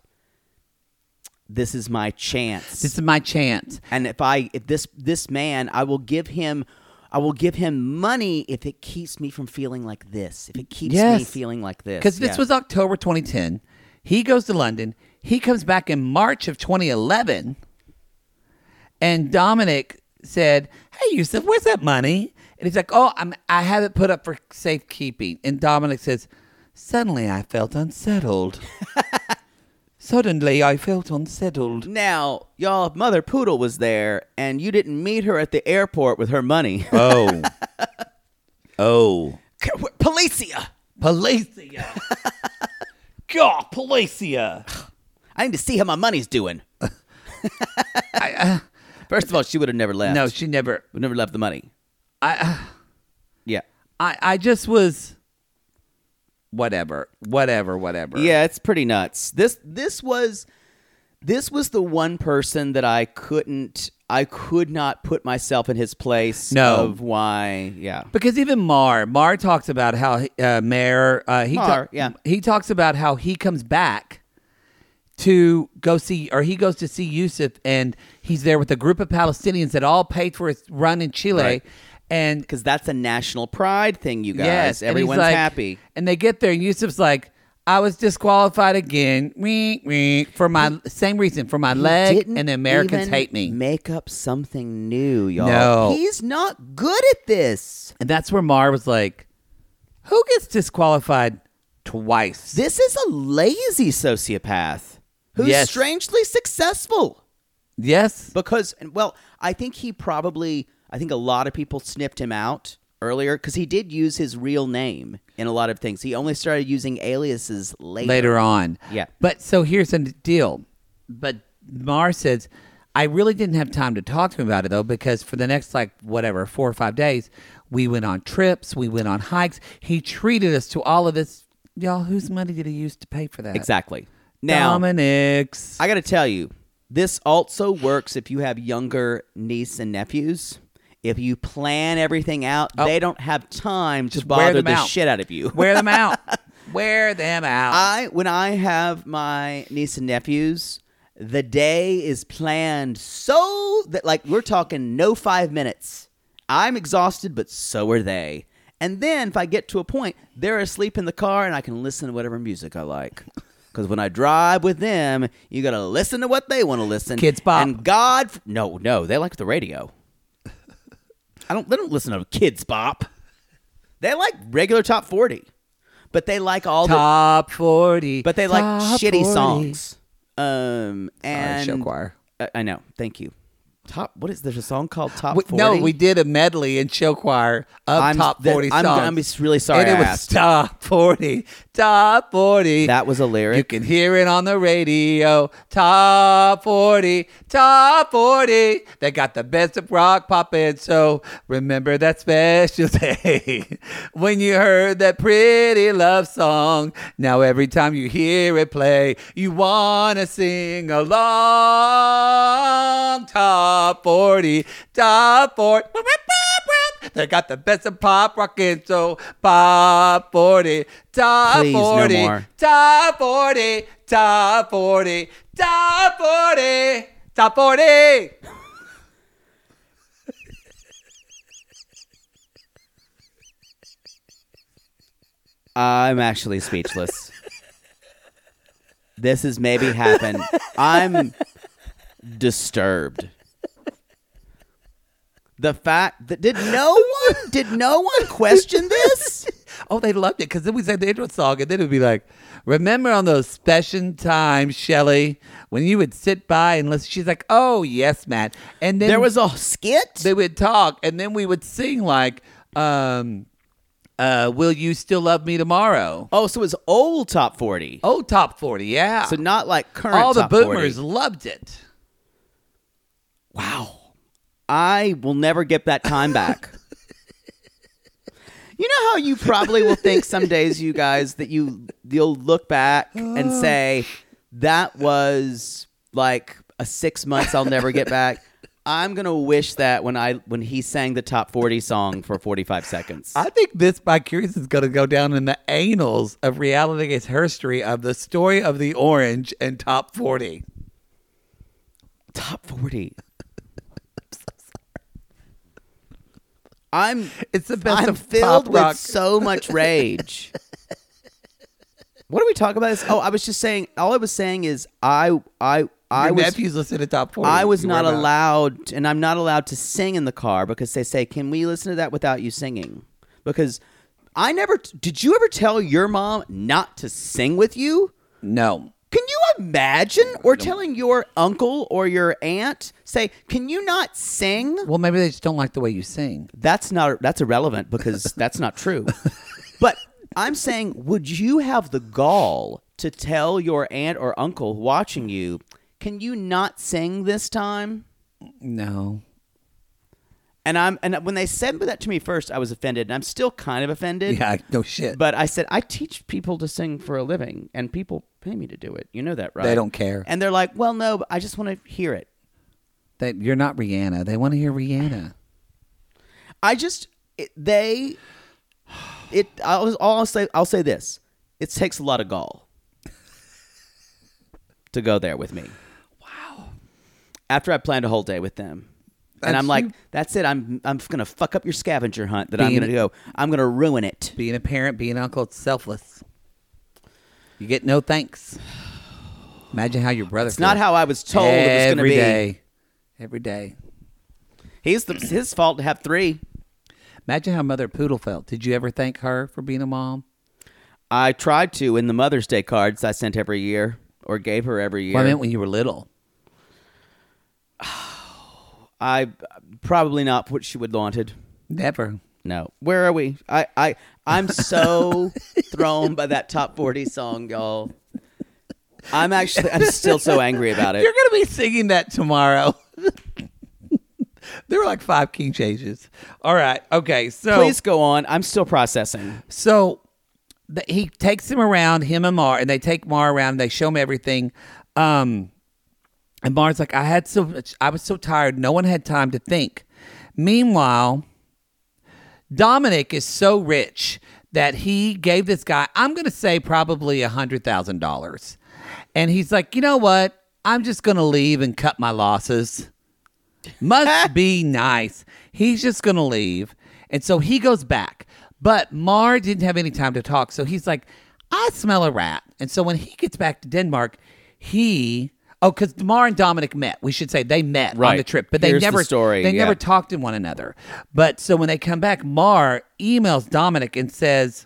this is my chance. This is my chance. and if I if this this man, I will give him I will give him money if it keeps me from feeling like this. If it keeps Yes. me feeling like this. Because this Yeah. was October twenty ten. He goes to London. He comes back in March of twenty eleven. And Dominic said, "Hey, Yusuf, where's that money?" And he's like, "Oh, I'm, I have it put up for safekeeping." And Dominic says, "Suddenly I felt unsettled." Suddenly I felt unsettled. Now, y'all, Mother Poodle was there, and you didn't meet her at the airport with her money. Oh. Oh. Policia! Policia. God, Policia. I need to see how my money's doing. I, uh, First of all, she would have never left. no, she never. would never left the money. I, uh, Yeah. I, I just was. Whatever, whatever, whatever. Yeah, it's pretty nuts. This this was this was the one person that I couldn't I could not put myself in his place No. of why. Yeah. Because even Mar, Mar talks about how uh, Mayor, uh, he Mar, yeah. he talks about how he comes back to go see, or he goes to see Yusuf, and he's there with a group of Palestinians that all paid for his run in Chile. Right. And Because that's a national pride thing, you guys. yes, and he's Everyone's like- happy. And they get there, and Yusuf's like, I was disqualified again wee, wee, for my same reason, for my He leg, didn't and the Americans even hate me. Make up something new, y'all. No. He's not good at this. And that's where Mar was like, who gets disqualified twice? This is a lazy sociopath who's Yes. strangely successful. Yes. Because, well, I think he probably, I think a lot of people sniffed him out earlier because he did use his real name in a lot of things. He only started using aliases later. Later on. Yeah. But so here's the deal. But Mar says, I really didn't have time to talk to him about it, though, because for the next, like, whatever, four or five days, we went on trips, we went on hikes. He treated us to all of this. Y'all, whose money did he use to pay for that? Exactly. Now, Dominic's. I got to tell you, this also works if you have younger niece and nephews. If you plan everything out, Oh. they don't have time to Just wear bother them the out. shit out of you. Wear them out. Wear them out. I when I have my niece and nephews, the day is planned so that, like, we're talking no five minutes. I'm exhausted, but so are they. And then if I get to a point, they're asleep in the car and I can listen to whatever music I like. Because when I drive with them, you got to listen to what they want to listen. Kids Bop. And God, no, no, they like the radio. I don't. They don't listen to Kids Bop. They like regular top forty, but they like all the. Top forty. But they like Top shitty forty. songs. Um, and Sorry, show choir. I, I know. Thank you. Top. What is there's a song called Top We- forty? no, we did a medley in show choir of I'm- top that- forty I'm, songs. I'm just really sorry. and it I was asked. top forty, top forty. That was a lyric. You can hear it on the radio. Top forty, top forty. They got the best of rock poppin'. So remember that special day when you heard that pretty love song. Now every time you hear it play, you wanna sing along. Top forty, top forty. They got the best of pop rockin', so pop forty, top Please, no forty, more. top forty, top forty, top forty, top forty. I'm actually speechless. This has maybe happened. I'm disturbed. The fact that did no one did no one question this? Oh, they loved it because then we sang the intro song, and then it would be like, "Remember on those special times, Shelley, when you would sit by and listen?" She's like, "Oh yes, Matt." And then There was a skit. they would talk, and then we would sing like, um, uh, "Will you still love me tomorrow?" Oh, so it was old top forty. Oh, top forty, yeah. So not like current all the top boomers forty. loved it. Wow. I will never get that time back. You know how you probably will think some days, you guys, that you you'll look back and say that was like a six months I'll never get back. I'm gonna wish that when I when he sang the top forty song for forty-five seconds. I think this by Curious is going to go down in the annals of reality history of the story of the orange and top forty. Top forty. I'm It's the best I'm of filled pop rock. with so much rage. What are we talking about? This? Oh, I was just saying. All I was saying is, I, I, I Your was, nephews listen to top forty. I was You not were not. allowed, and I'm not allowed to sing in the car because they say, "Can we listen to that without you singing?" Because I never. Did you ever tell your mom not to sing with you? No. Can you imagine? Or telling your uncle or your aunt, say, "Can you not sing?" Well, maybe they just don't like the way you sing. That's not that's irrelevant because that's not true. But I'm saying, would you have the gall to tell your aunt or uncle watching you, "Can you not sing this time?" No. And I'm and when they said that to me first, I was offended, and I'm still kind of offended. Yeah, no shit. But I said, I teach people to sing for a living, and people pay me to do it. You know that, right? They don't care. And they're like, "Well, no, but I just want to hear it." That you're not Rihanna. They want to hear Rihanna. I just it, they it. I'll, I'll say I'll say this: it takes a lot of gall to go there with me. Wow. After I planned a whole day with them. That's and I'm like, you- that's it. I'm I'm going to fuck up your scavenger hunt that I'm Being- going to go. I'm going to ruin it. Being a parent, being an uncle, it's selfless. You get no thanks. Imagine how your brother It's feels. not how I was told it was going to Every be. day. Every day. He's the, it's his fault to have three. Imagine how Mother Poodle felt. Did you ever thank her for being a mom? I tried to in the Mother's Day cards I sent every year or gave her every year. Well, I meant when you were little. I probably not what she would wanted. Never. No. Where are we? I, I, I'm so thrown by that top forty song, y'all. I'm actually, I'm still so angry about it. You're going to be singing that tomorrow. There were like five key changes. All right. Okay. So Please go on. I'm still processing. So the, he takes him around, him and Mar, and they take Mar around. And they show him everything. Um, and Mar's like, I had so much, I was so tired. No one had time to think. Meanwhile, Dominic is so rich that he gave this guy, I'm going to say probably a hundred thousand dollars. And he's like, you know what? I'm just going to leave and cut my losses. Must be nice. He's just going to leave. And so he goes back. But Mar didn't have any time to talk. So he's like, I smell a rat. And so when he gets back to Denmark, he... Oh, because Mar and Dominic met. We should say they met on Right. the trip. But they Here's the never story, They yeah. never talked to one another. But so when they come back, Mar emails Dominic and says...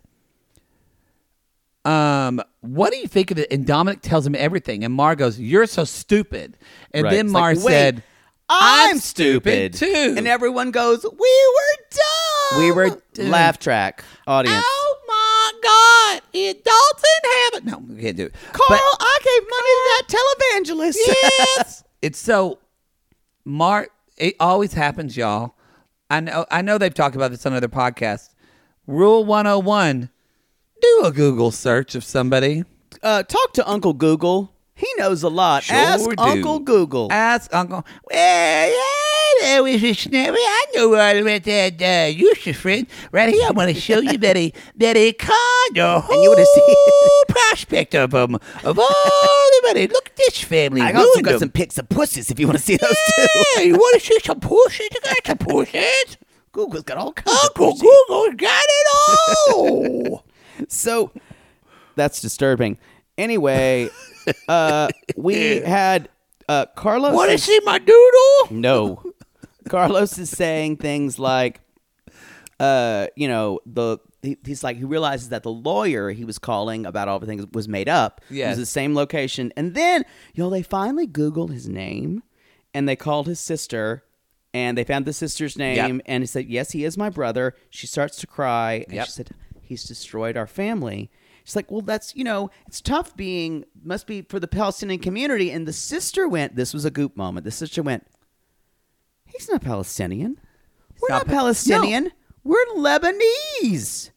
Um, what do you think of it? And Dominic tells him everything. And Mar goes, you're so stupid. And Right. then It's Mar like, wait, said... I'm, I'm stupid, too. And everyone goes, we were dumb. We were dumb. Laugh track audience. Oh my God! It Dalton have it? No, we can't do it. Carl, But- I gave money to that televangelist. yes, it's so. Mark, it always happens, y'all. I know. I know they've talked about this on other podcasts. Rule one oh one: do a Google search of somebody. uh, talk to Uncle Google. He knows a lot. Sure Ask do. Uncle Google. Ask Uncle. Well, yeah, there was a snapper. I know all about that uh, Yusuf friend. Right here, I'm going to show you that he, that he conned the whole And you wanna see- prospect of them. Of all the money. Look at this family. I also ruined got them. some pics of pussies if you want to see those too. Yeah, you want to see some pussies? You got some pussies. Google's got all kinds Uncle of pussies. Google got it all. So that's disturbing. Anyway, uh, we had uh, Carlos. Want to is- see my doodle? No. Carlos is saying things like, uh, you know, the he, he's like he realizes that the lawyer he was calling about all the things was made up. It Yes. was the same location, and then you know they finally Googled his name, and they called his sister, and they found the sister's name, Yep. and he said, "Yes, he is my brother." She starts to cry, and Yep. she said, "He's destroyed our family." She's like, well, that's, you know, it's tough being, must be for the Palestinian community. And the sister went, this was a goop moment. The sister went, he's not Palestinian. We're not not, Pa- Palestinian. We're Lebanese.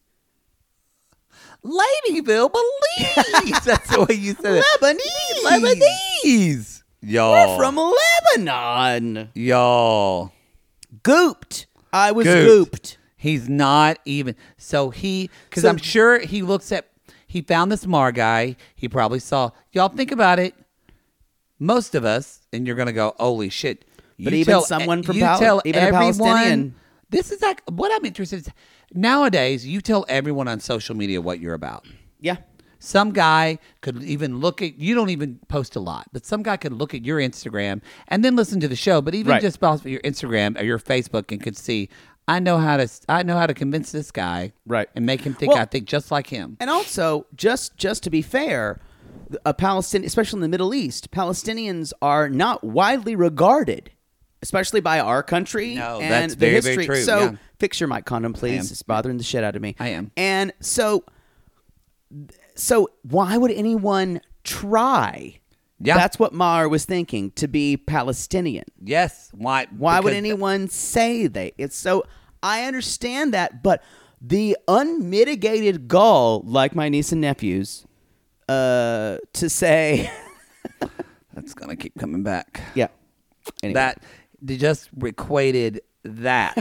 Ladyville believes. That's the way you said it. Lebanese. Lebanese. Y'all. We're from Lebanon. Y'all. Gooped. I was Gooped. gooped. He's not even. So he, because So- I'm sure he looks at, he found this Mar guy. He probably saw, y'all think about it. Most of us, and you're going to go, holy shit. But You even tell- someone from you Pal- tell even a everyone- Palestinian. This is like, what I'm interested in. Nowadays, you tell everyone on social media what you're about. Yeah. Some guy could even look at, you don't even post a lot, but some guy could look at your Instagram and then listen to the show. But even Right. just off your Instagram or your Facebook and could see, I know how to, I know how to convince this guy, Right. and make him think Well- I think just like him. And also, just just to be fair, a Palestinian, especially in the Middle East, Palestinians are not widely regarded, especially by our country No, and that's the very, very history. true, So, yeah. fix your mic condom, I am. please. It's bothering the shit out of me. I am. And so, so why would anyone try? Yeah. That's what Maher was thinking, to be Palestinian. Yes. Why? Why would because- anyone say they? It's so I understand that, but the unmitigated gall, like my niece and nephews, uh, to say, That's gonna keep coming back. yeah, anyway, That they just equated that.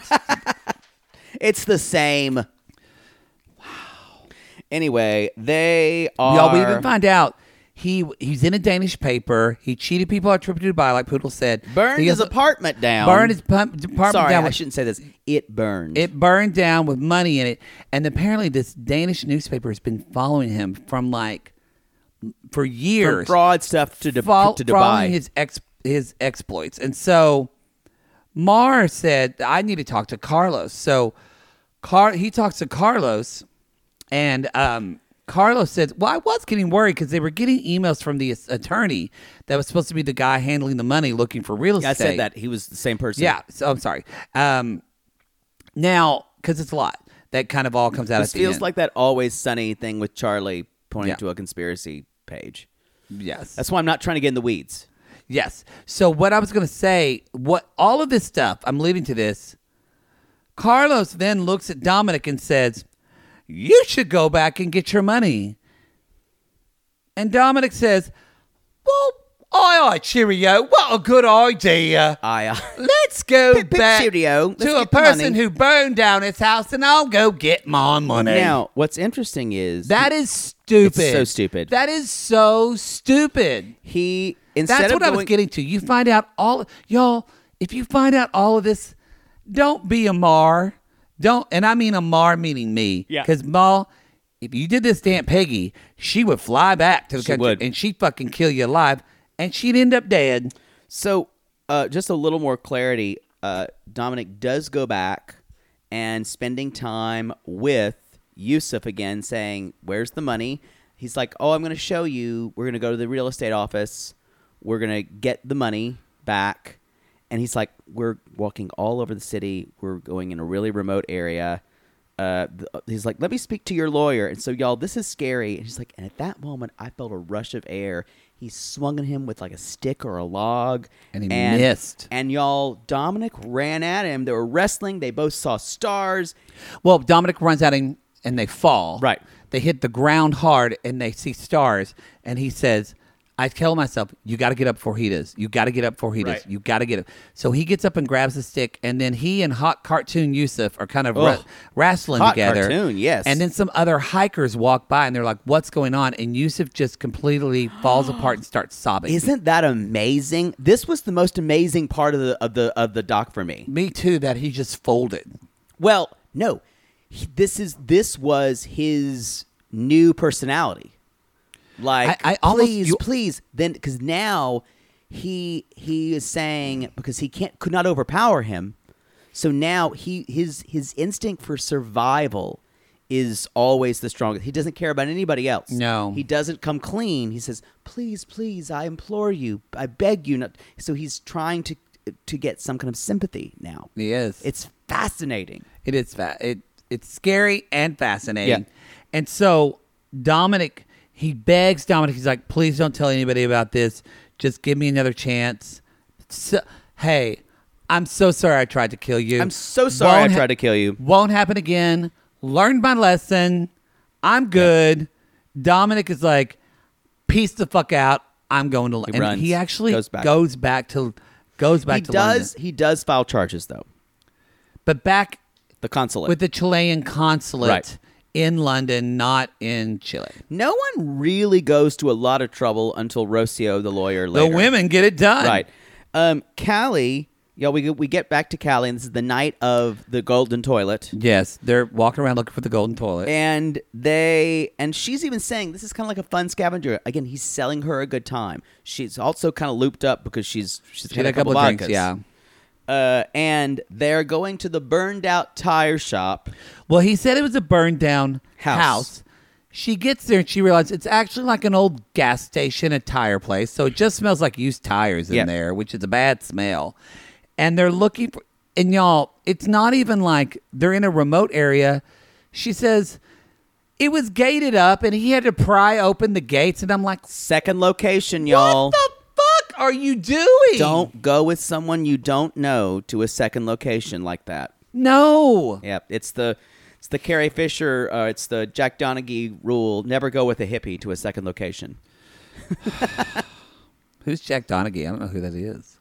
it's the same. Wow. Anyway, they are. Y'all, we even find out he he's in a Danish paper. He cheated people on a trip to Dubai, like Poodle said. Burned He his has- apartment down. Burned his pump, apartment Sorry, down. I with- shouldn't say this. It burned. It burned down with money in it, and apparently this Danish newspaper has been following him from like for years. From fraud stuff to, Du- Fol- to following Dubai. his ex his exploits, and so Mar said, "I need to talk to Carlos." So, Car he talks to Carlos, and um, Carlos said, "Well, I was getting worried because they were getting emails from the attorney that was supposed to be the guy handling the money, looking for real Yeah, I estate." said that. He was the same person. Yeah, so I'm sorry. Um, now, because it's a lot, that kind of all comes out. This at the feels end. like that Always Sunny thing with Charlie pointing Yeah. to a conspiracy page. yes, That's why I'm not trying to get in the weeds. yes. So what I was going to say, what all of this stuff, I'm leading to this. Carlos then looks at Dominic and says, "You should go back and get your money." And Dominic says, "Well, aye, aye, cheerio. What a good idea. I, uh, Let's go Pip, pip, back cheerio. Let's to a get the person money." who burned down his house, and I'll go get my money." Now, what's interesting is that is stupid. It's so stupid. That is so stupid. he instead That's of what I was going- getting to. You find out all, y'all. If you find out all of this, don't be a Mar. Don't, and I mean a Mar meaning me. Yeah. Because Ma, if you did this to Aunt Peggy, she would fly back to the She country would. and she'd fucking kill you alive, and she'd end up dead. So, uh, just a little more clarity. Uh, Dominic does go back and spending time with Yusuf again, saying, "Where's the money?" He's like, "Oh, I'm going to show you. We're going to go to the real estate office. We're going to get the money back." And he's like, "We're walking all over the city. We're going in a really remote area." Uh, th- he's like, "Let me speak to your lawyer." And so, y'all, this is scary. And he's like, and at that moment, I felt a rush of air. He swung at him with like a stick or a log. And he missed. And y'all, Dominic ran at him. They were wrestling. They both saw stars. Well, Dominic runs at him and they fall. Right. They hit the ground hard and they see stars. And he says, I tell myself, you got to get up before he does. You got to get up before he does. Right. You got to get up. So he gets up and grabs a stick. And then he and Hot Cartoon Yusuf are kind of Ugh. ra- wrestling Hot together. Cartoon, yes. And then some other hikers walk by and they're like, what's going on? And Yusuf just completely falls apart and starts sobbing. Isn't that amazing? This was the most amazing part of the of the of the doc for me. Me too, that he just folded. Well, no, he, this is this was his new personality. Like, I- I almost- please, you- please, then because now he he is saying because he can't could not overpower him, so now he his his instinct for survival is always the strongest. He doesn't care about anybody else. No. he doesn't come clean. He says, "Please, please, I implore you, I beg you not." So he's trying to to get some kind of sympathy now. He is. It's fascinating. It is fa- it it's scary and fascinating. Yeah. And so Dominic, he begs Dominic, he's like, please don't tell anybody about this. Just give me another chance. So, hey, I'm so sorry I tried to kill you. I'm so sorry Won't I ha- tried to kill you. Won't happen again. Learned my lesson. I'm good. Dominic is like, peace the fuck out. I'm going to. He and runs, he actually goes back. goes back to goes back He to does. London. He does file charges though. But back The consulate. with the Chilean consulate Right. in London, not in Chile. no one really goes to a lot of trouble until Rocio, the lawyer, later. The women get it done. right? Um, Callie, yeah, we we get back to Callie, and this is the night of the golden toilet. Yes, they're walking around looking for the golden toilet. And they and she's even saying this is kind of like a fun scavenger. Again, he's selling her a good time. She's also kind of looped up because she's she's She had a couple of of drinks, vodkas. yeah. Uh, and they're going to the burned out tire shop. Well, he said it was a burned down House. house. She gets there and she realizes it's actually like an old gas station, a tire place. So it just smells like used tires in Yeah. there, which is a bad smell. And they're looking for, and y'all, it's not even like they're in a remote area. She says it was gated up and he had to pry open the gates. And I'm like, Second location, y'all. what the fuck are you doing? Don't go with someone you don't know to a second location like that. No. Yep, it's the it's the Carrie Fisher, uh, it's the Jack Donaghy rule. Never go with a hippie to a second location. Who's Jack Donaghy? I don't know who that is.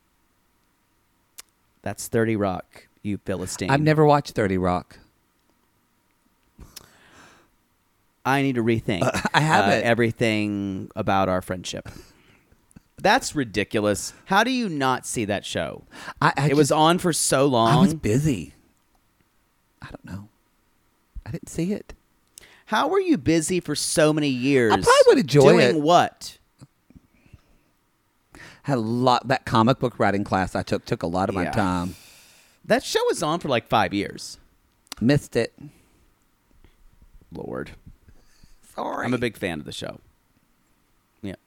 That's thirty Rock, you Philistine. I've never watched thirty Rock. I need to rethink. Uh, I have uh, it. everything about our friendship. That's ridiculous. How do you not see that show? I, I it just, was on for so long. I was busy. I don't know. I didn't see it. How were you busy for so many years? I probably would enjoy doing it. Doing what? Had a lot. That comic book writing class I took took a lot of my Yeah. time. That show was on for like five years. Missed it. Lord. Sorry. I'm a big fan of the show. Yeah.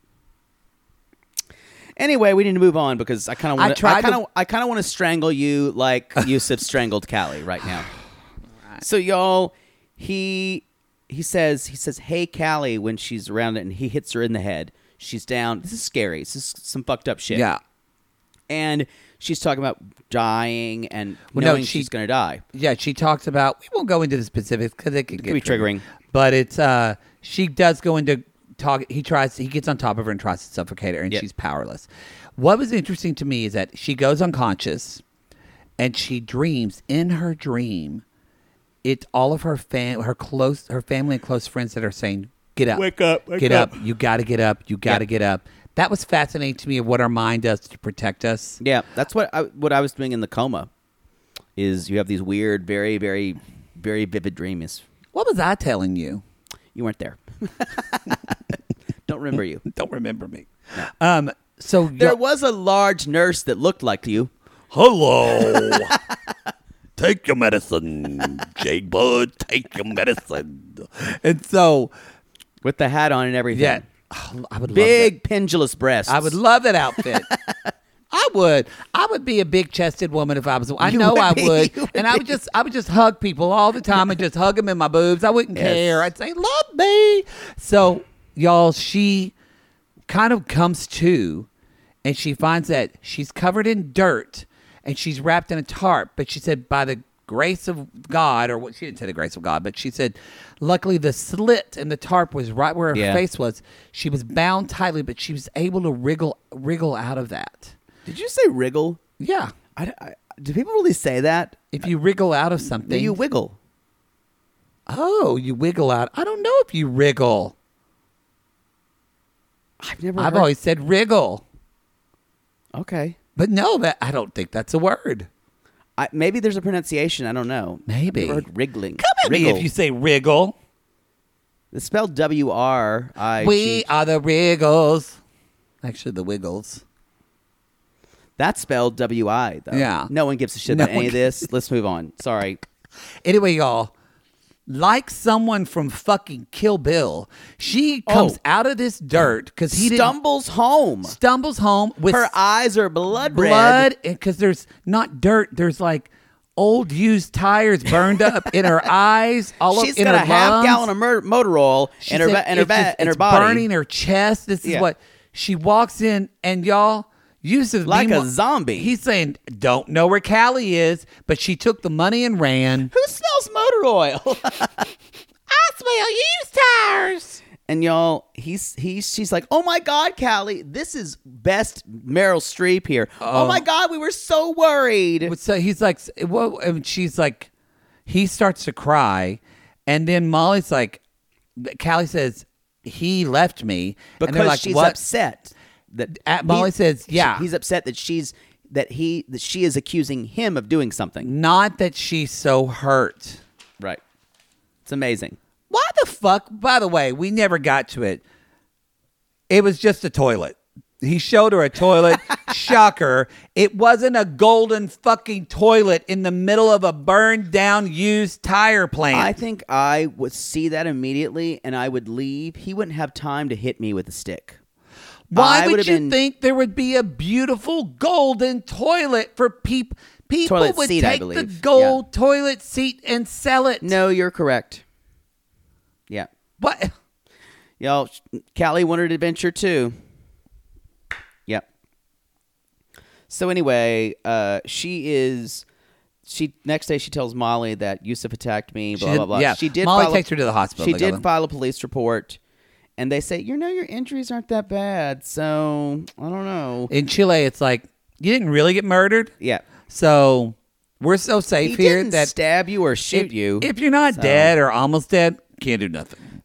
Anyway, we need to move on because I kind of I want to. tried I kind to- of. I kind of want to strangle you like Yusuf strangled Callie right now. Right. So y'all, he he says he says, "Hey, Callie," when she's around it, and he hits her in the head. She's down. This is scary. This is some fucked up shit. Yeah. And she's talking about dying and Well, no, knowing she- she's going to die. Yeah, she talks about. We won't go into the specifics because it could get be triggering. But it's uh, she does go into talk. He tries. He gets on top of her and tries to suffocate her, and Yep. she's powerless. What was interesting to me is that she goes unconscious, and she dreams in her dream. It's all of her fam, her close, her family and close friends that are saying, "Get up, Wake up, wake get up." up. You got to get up. You got to Yep. get up." That was fascinating to me of what our mind does to protect us. Yeah, that's what I, what I was doing in the coma. Is you have these weird, very, very, very vivid dreams. What was I telling you? You weren't there. Don't remember you. Don't remember me. Um. So There y'all- was a large nurse that looked like you. Hello. Take your medicine, Jade Bud. Take your medicine. And so, With the hat on and everything. yeah, oh, I would Big love pendulous breasts. that. I would love that outfit. I would. I would be a big-chested woman if I was. I You know would I be. would, You would and I would be. just, I would just hug people all the time and just hug them in my boobs. I wouldn't Yes. care. I'd say, "Love me." So, y'all, she kind of comes to, and she finds that she's covered in dirt and she's wrapped in a tarp. But she said, by the grace of God, or what she didn't say the grace of God, but she said, luckily the slit in the tarp was right where her Yeah. face was. She was bound tightly, but she was able to wriggle, wriggle out of that. Did you say wriggle? Yeah. I, I, do people really say that? If you wriggle out of something. Do you wiggle? Oh, you wiggle out. I don't know if you wriggle. I've never I've heard. always said wriggle. Okay. But no, that I don't think that's a word. I, maybe there's a pronunciation. I don't know. Maybe. I've never heard wriggling. Come at me Wriggle. if you say wriggle. It's spelled W R I G. We are the Wriggles. Actually, the Wiggles. That's spelled W I, though. Yeah. No one gives a shit No about any one of this. Let's move on. Sorry. Anyway, y'all, like someone from fucking Kill Bill, she comes Oh. out of this dirt because he Stumbles home. didn't, stumbles home with Her eyes are blood red. blood because there's not dirt. There's like old used tires burned up in her eyes, all She's up in got her a half lungs. gallon of mur- motor oil She in her, said ba- in her, it's ba- just- in her it's body. burning her chest. This is Yeah. what she walks in, and y'all, Yusuf Like a meanwhile- zombie. He's saying, "Don't know where Callie is," but she took the money and ran. Who smells motor oil? I smell used tires. And y'all, he's he's she's like, "Oh my God, Callie, this is best Meryl Streep here. Oh, Oh. my God, we were so worried." But so he's like, well, and she's like, he starts to cry, and then Molly's like, Callie says, "He left me," and they're Because like, she's what? upset that Uh, Molly he- says, she- yeah. he's upset that she's that he that she is accusing him of doing something. Not that she's so hurt. Right. It's amazing. Why the fuck? By the way, we never got to it. It was just a toilet. He showed her a toilet. Shocker. It wasn't a golden fucking toilet in the middle of a burned down used tire plant. I think I would see that immediately and I would leave. He wouldn't have time to hit me with a stick. Why I would would've you been- think there would be a beautiful golden toilet for people? People Toilet would seat, I take the believe. gold toilet seat and sell it. No, you're correct. Yeah. What? Y'all, Callie wanted adventure too. Yep. So anyway, uh, she is. She next day she tells Molly that Yusuf attacked me. Blah She blah did- blah. yeah, She did. Molly file takes a, her to the hospital. She They did go- file a police report, and they say, you know, your injuries aren't that bad. So I don't know. In Chile, it's like you didn't really get murdered, Yeah. so we're so safe He here didn't that stab you or shoot if, you. if you're not so- dead or almost dead, can't do nothing.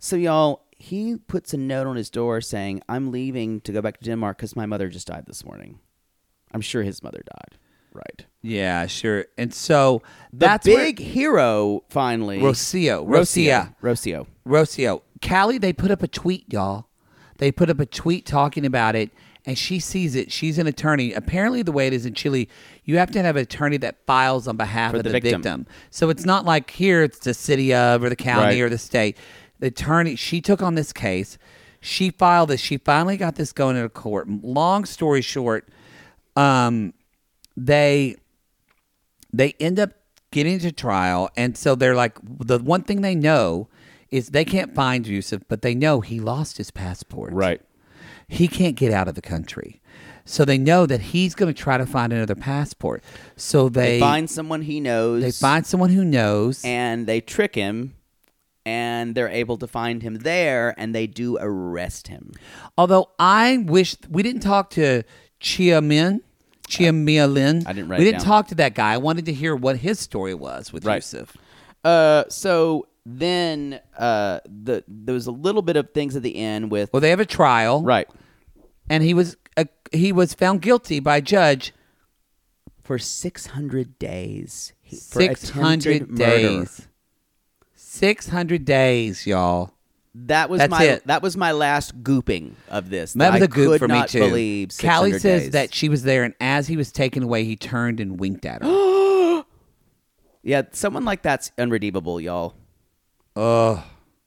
So, y'all, he puts a note on his door saying, I'm leaving to go back to Denmark because my mother just died this morning. I'm sure his mother died. Right. Yeah, sure. And so The that's big hero, finally. Rocio. Rocio. Rocio. Rocio. Rocio. Callie, they put up a tweet, y'all. They put up a tweet talking about it, and she sees it. She's an attorney. Apparently, the way it is in Chile, you have to have an attorney that files on behalf For of the the, victim. victim. So it's not like here it's the city of or the county Right. or the state. The attorney, she took on this case. She filed this. She finally got this going into court. Long story short, um, they they end up getting to trial, and so they're like, the one thing they know is they can't find Yusuf, but they know he lost his passport. Right. He can't get out of the country. So they know that he's going to try to find another passport. So they, They find someone he knows. they find someone who knows. And they trick him. And they're able to find him there. And they do arrest him. Although I wish we didn't talk to Chia Min. Chia Mia Lin. I didn't write We it didn't down. talk to that guy. I wanted to hear what his story was with Right. Yusuf. Uh, so then uh, the there was a little bit of things at the end with... Well, they have a trial. Right. And he was uh, he was found guilty by a judge. For six hundred days. He- for six hundred attempted murder. days. six hundred days, y'all. That was That's my it. that was my last gooping of this. That was I a goop could for me not too. believe six Callie hundred says days. that she was there, and as he was taken away, he turned and winked at her. Yeah, someone like that's unredeemable, y'all. Ugh.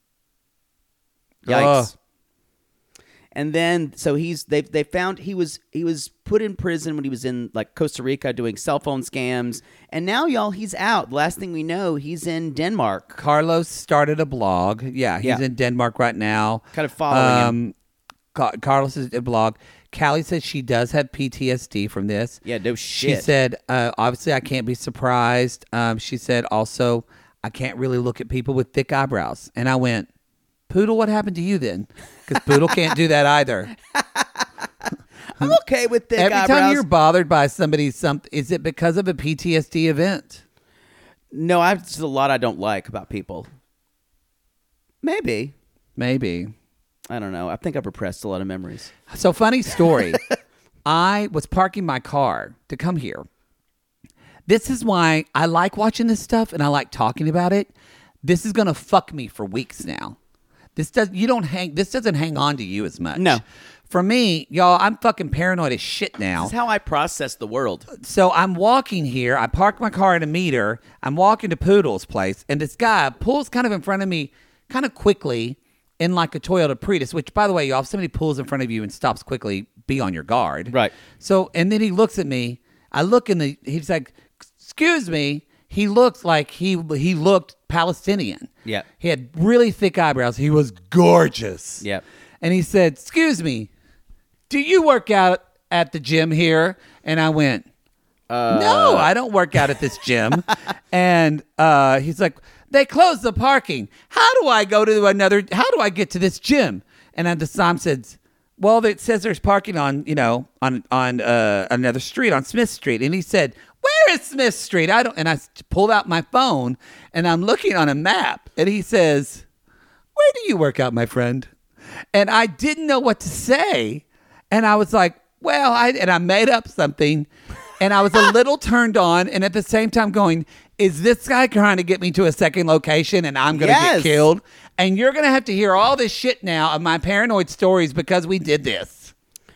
Yikes. Ugh. And then so he's they they found he was he was put in prison when he was in like Costa Rica doing cell phone scams, and now y'all he's out. The last thing we know, he's in Denmark. Carlos started a blog. Yeah, he's Yeah. in Denmark right now. Kind of following him. um, Ca- Carlos is a blog. Callie says she does have P T S D from this. Yeah, no She shit. said, uh, obviously, I can't be surprised. Um, she said, also, I can't really look at people with thick eyebrows. And I went, Poodle, what happened to you then? Because Poodle can't do that either. I'm okay with thick Every eyebrows. time you're bothered by somebody's something, is it because of a P T S D event? No, I've just a lot I don't like about people. Maybe. Maybe. I don't know. I think I've repressed a lot of memories. So, funny story. I was parking my car to come here. This is why I like watching this stuff and I like talking about it. This is going to fuck me for weeks now. This does you don't hang this doesn't hang on to you as much. No. For me, y'all, I'm fucking paranoid as shit now. This is how I process the world. So I'm walking here. I parked my car at a meter. I'm walking to Poodle's place, and this guy pulls kind of in front of me, kind of quickly, in like a Toyota Prius. Which, by the way, y'all, if somebody pulls in front of you and stops quickly, be on your guard. Right. So, and then he looks at me. I look in the. He's like, "Excuse me." He looked like he he looked Palestinian. Yeah. He had really thick eyebrows. He was gorgeous. Yep. And he said, "Excuse me, do you work out at the gym here?" And I went, Uh, "No, I don't work out at this gym." And uh, he's like, "They closed the parking. How do I go to another? How do I get to this gym?" And then the Sam said, "Well, it says there's parking on, you know, on on uh, another street, on Smith Street." And he said, "Where is Smith Street?" I don't. And I pulled out my phone and I'm looking on a map. And he says, "Where do you work out, my friend?" And I didn't know what to say. And I was like, well, I and I made up something. And I was a little turned on. And at the same time going, is this guy trying to get me to a second location and I'm going to Yes. get killed? And you're going to have to hear all this shit now of my paranoid stories because we did this.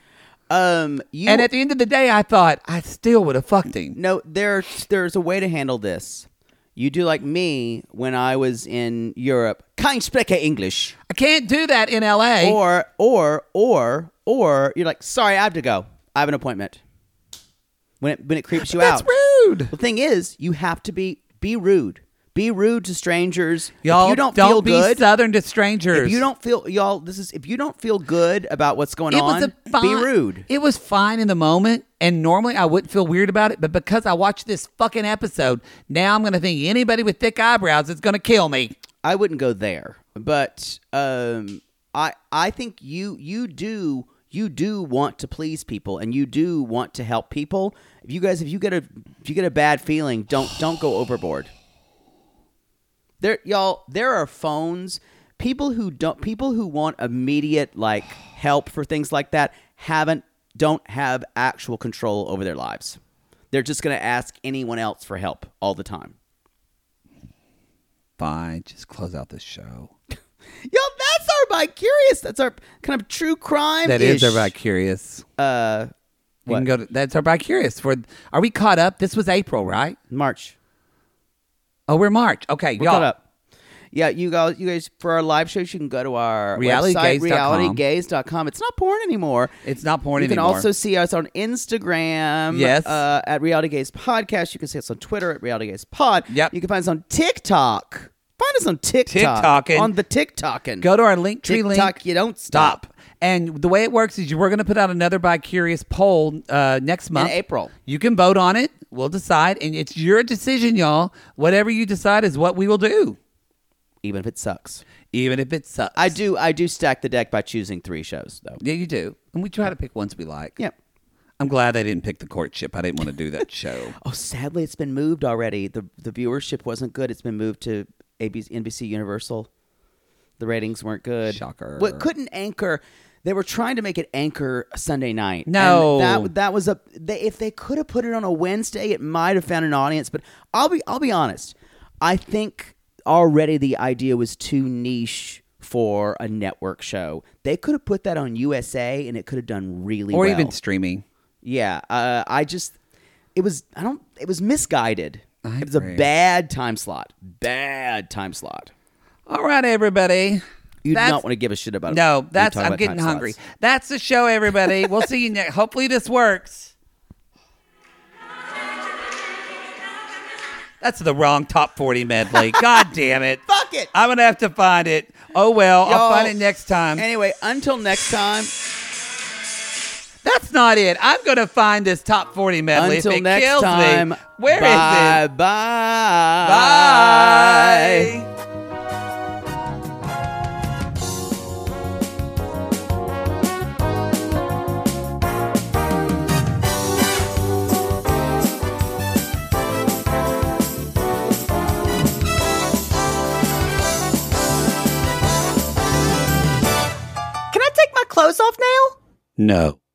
Um, you, And at the end of the day, I thought I still would have fucked him. no, there, there's a way to handle this. You do like me when I was in Europe. Kein spreche English. I can't do that in L A. Or, or, or, or you're like, sorry, I have to go. I have an appointment. When it when it creeps you That's out. rude. The thing is, you have to be be rude. Be rude to strangers. Y'all if you don't, don't feel be good, Southern to strangers. if you don't feel y'all, this is if you don't feel good about what's going It on, was a fine, be rude. It was fine in the moment, and normally I wouldn't feel weird about it, but because I watched this fucking episode, now I'm going to think anybody with thick eyebrows is going to kill me. I wouldn't go there, but um, I I think you you do you do want to please people, and you do want to help people. If you guys, if you get a if you get a bad feeling, don't don't go overboard. There, y'all, there are phones. people who don't people who want immediate like help for things like that haven't don't have actual control over their lives. They're just going to ask anyone else for help all the time. Fine, just close out this show. Yo, that's our Bi Curious. That's our kind of true crime. That is our Bi Curious. Uh, you what? can go to, that's our Bi Curious. For are we caught up? This was April, right? March. Oh, we're March. Okay, We're y'all. caught up. Yeah, you guys, you guys, for our live shows, you can go to our reality website, gaze dot com. reality gaze dot com. It's not porn anymore. It's not porn you anymore. You can also see us on Instagram. Yes. Uh, at Reality Gaze Podcast. You can see us on Twitter at Reality Gaze Pod. Yep. You can find us on TikTok. Find us on TikTok. TikToking. On the TikToking. Go to our link tree link. TikTok, you don't stop. Stop. And the way it works is you, we're going to put out another Bi Curious poll uh, next month. In April. You can vote on it. We'll decide. And it's your decision, y'all. Whatever you decide is what we will do. Even if it sucks. Even if it sucks. I do I do stack the deck by choosing three shows, though. Yeah, you do. And we try to pick ones we like. Yep. I'm glad they didn't pick The Courtship. I didn't want to do that show. Oh, sadly, it's been moved already. The the viewership wasn't good. It's been moved to A B C, N B C Universal. The ratings weren't good. Shocker. What couldn't anchor? They were trying to make it anchor Sunday night. No. And that that was a. They, if they could have put it on a Wednesday, it might have found an audience. But I'll be I'll be honest. I think already the idea was too niche for a network show. They could have put that on U S A, and it could have done really or well. Or even streaming. Yeah. Uh, I just. It was. I don't. It was misguided. I it was agree. a bad time slot. Bad time slot. All right, everybody. You do That's- not want to give a shit about it. No, that's talk I'm about getting time hungry. slots. That's the show, everybody. We'll see you next. Hopefully this works. That's the wrong top forty medley. God damn it. Fuck it. I'm going to have to find it. Oh, well. I'll Y'all- find it next time. Anyway, until next time. That's not it. I'm going to find this top forty medley. Until if it next kills time. Me. Where is bye, it? Bye. Bye. Can I take my clothes off now? No.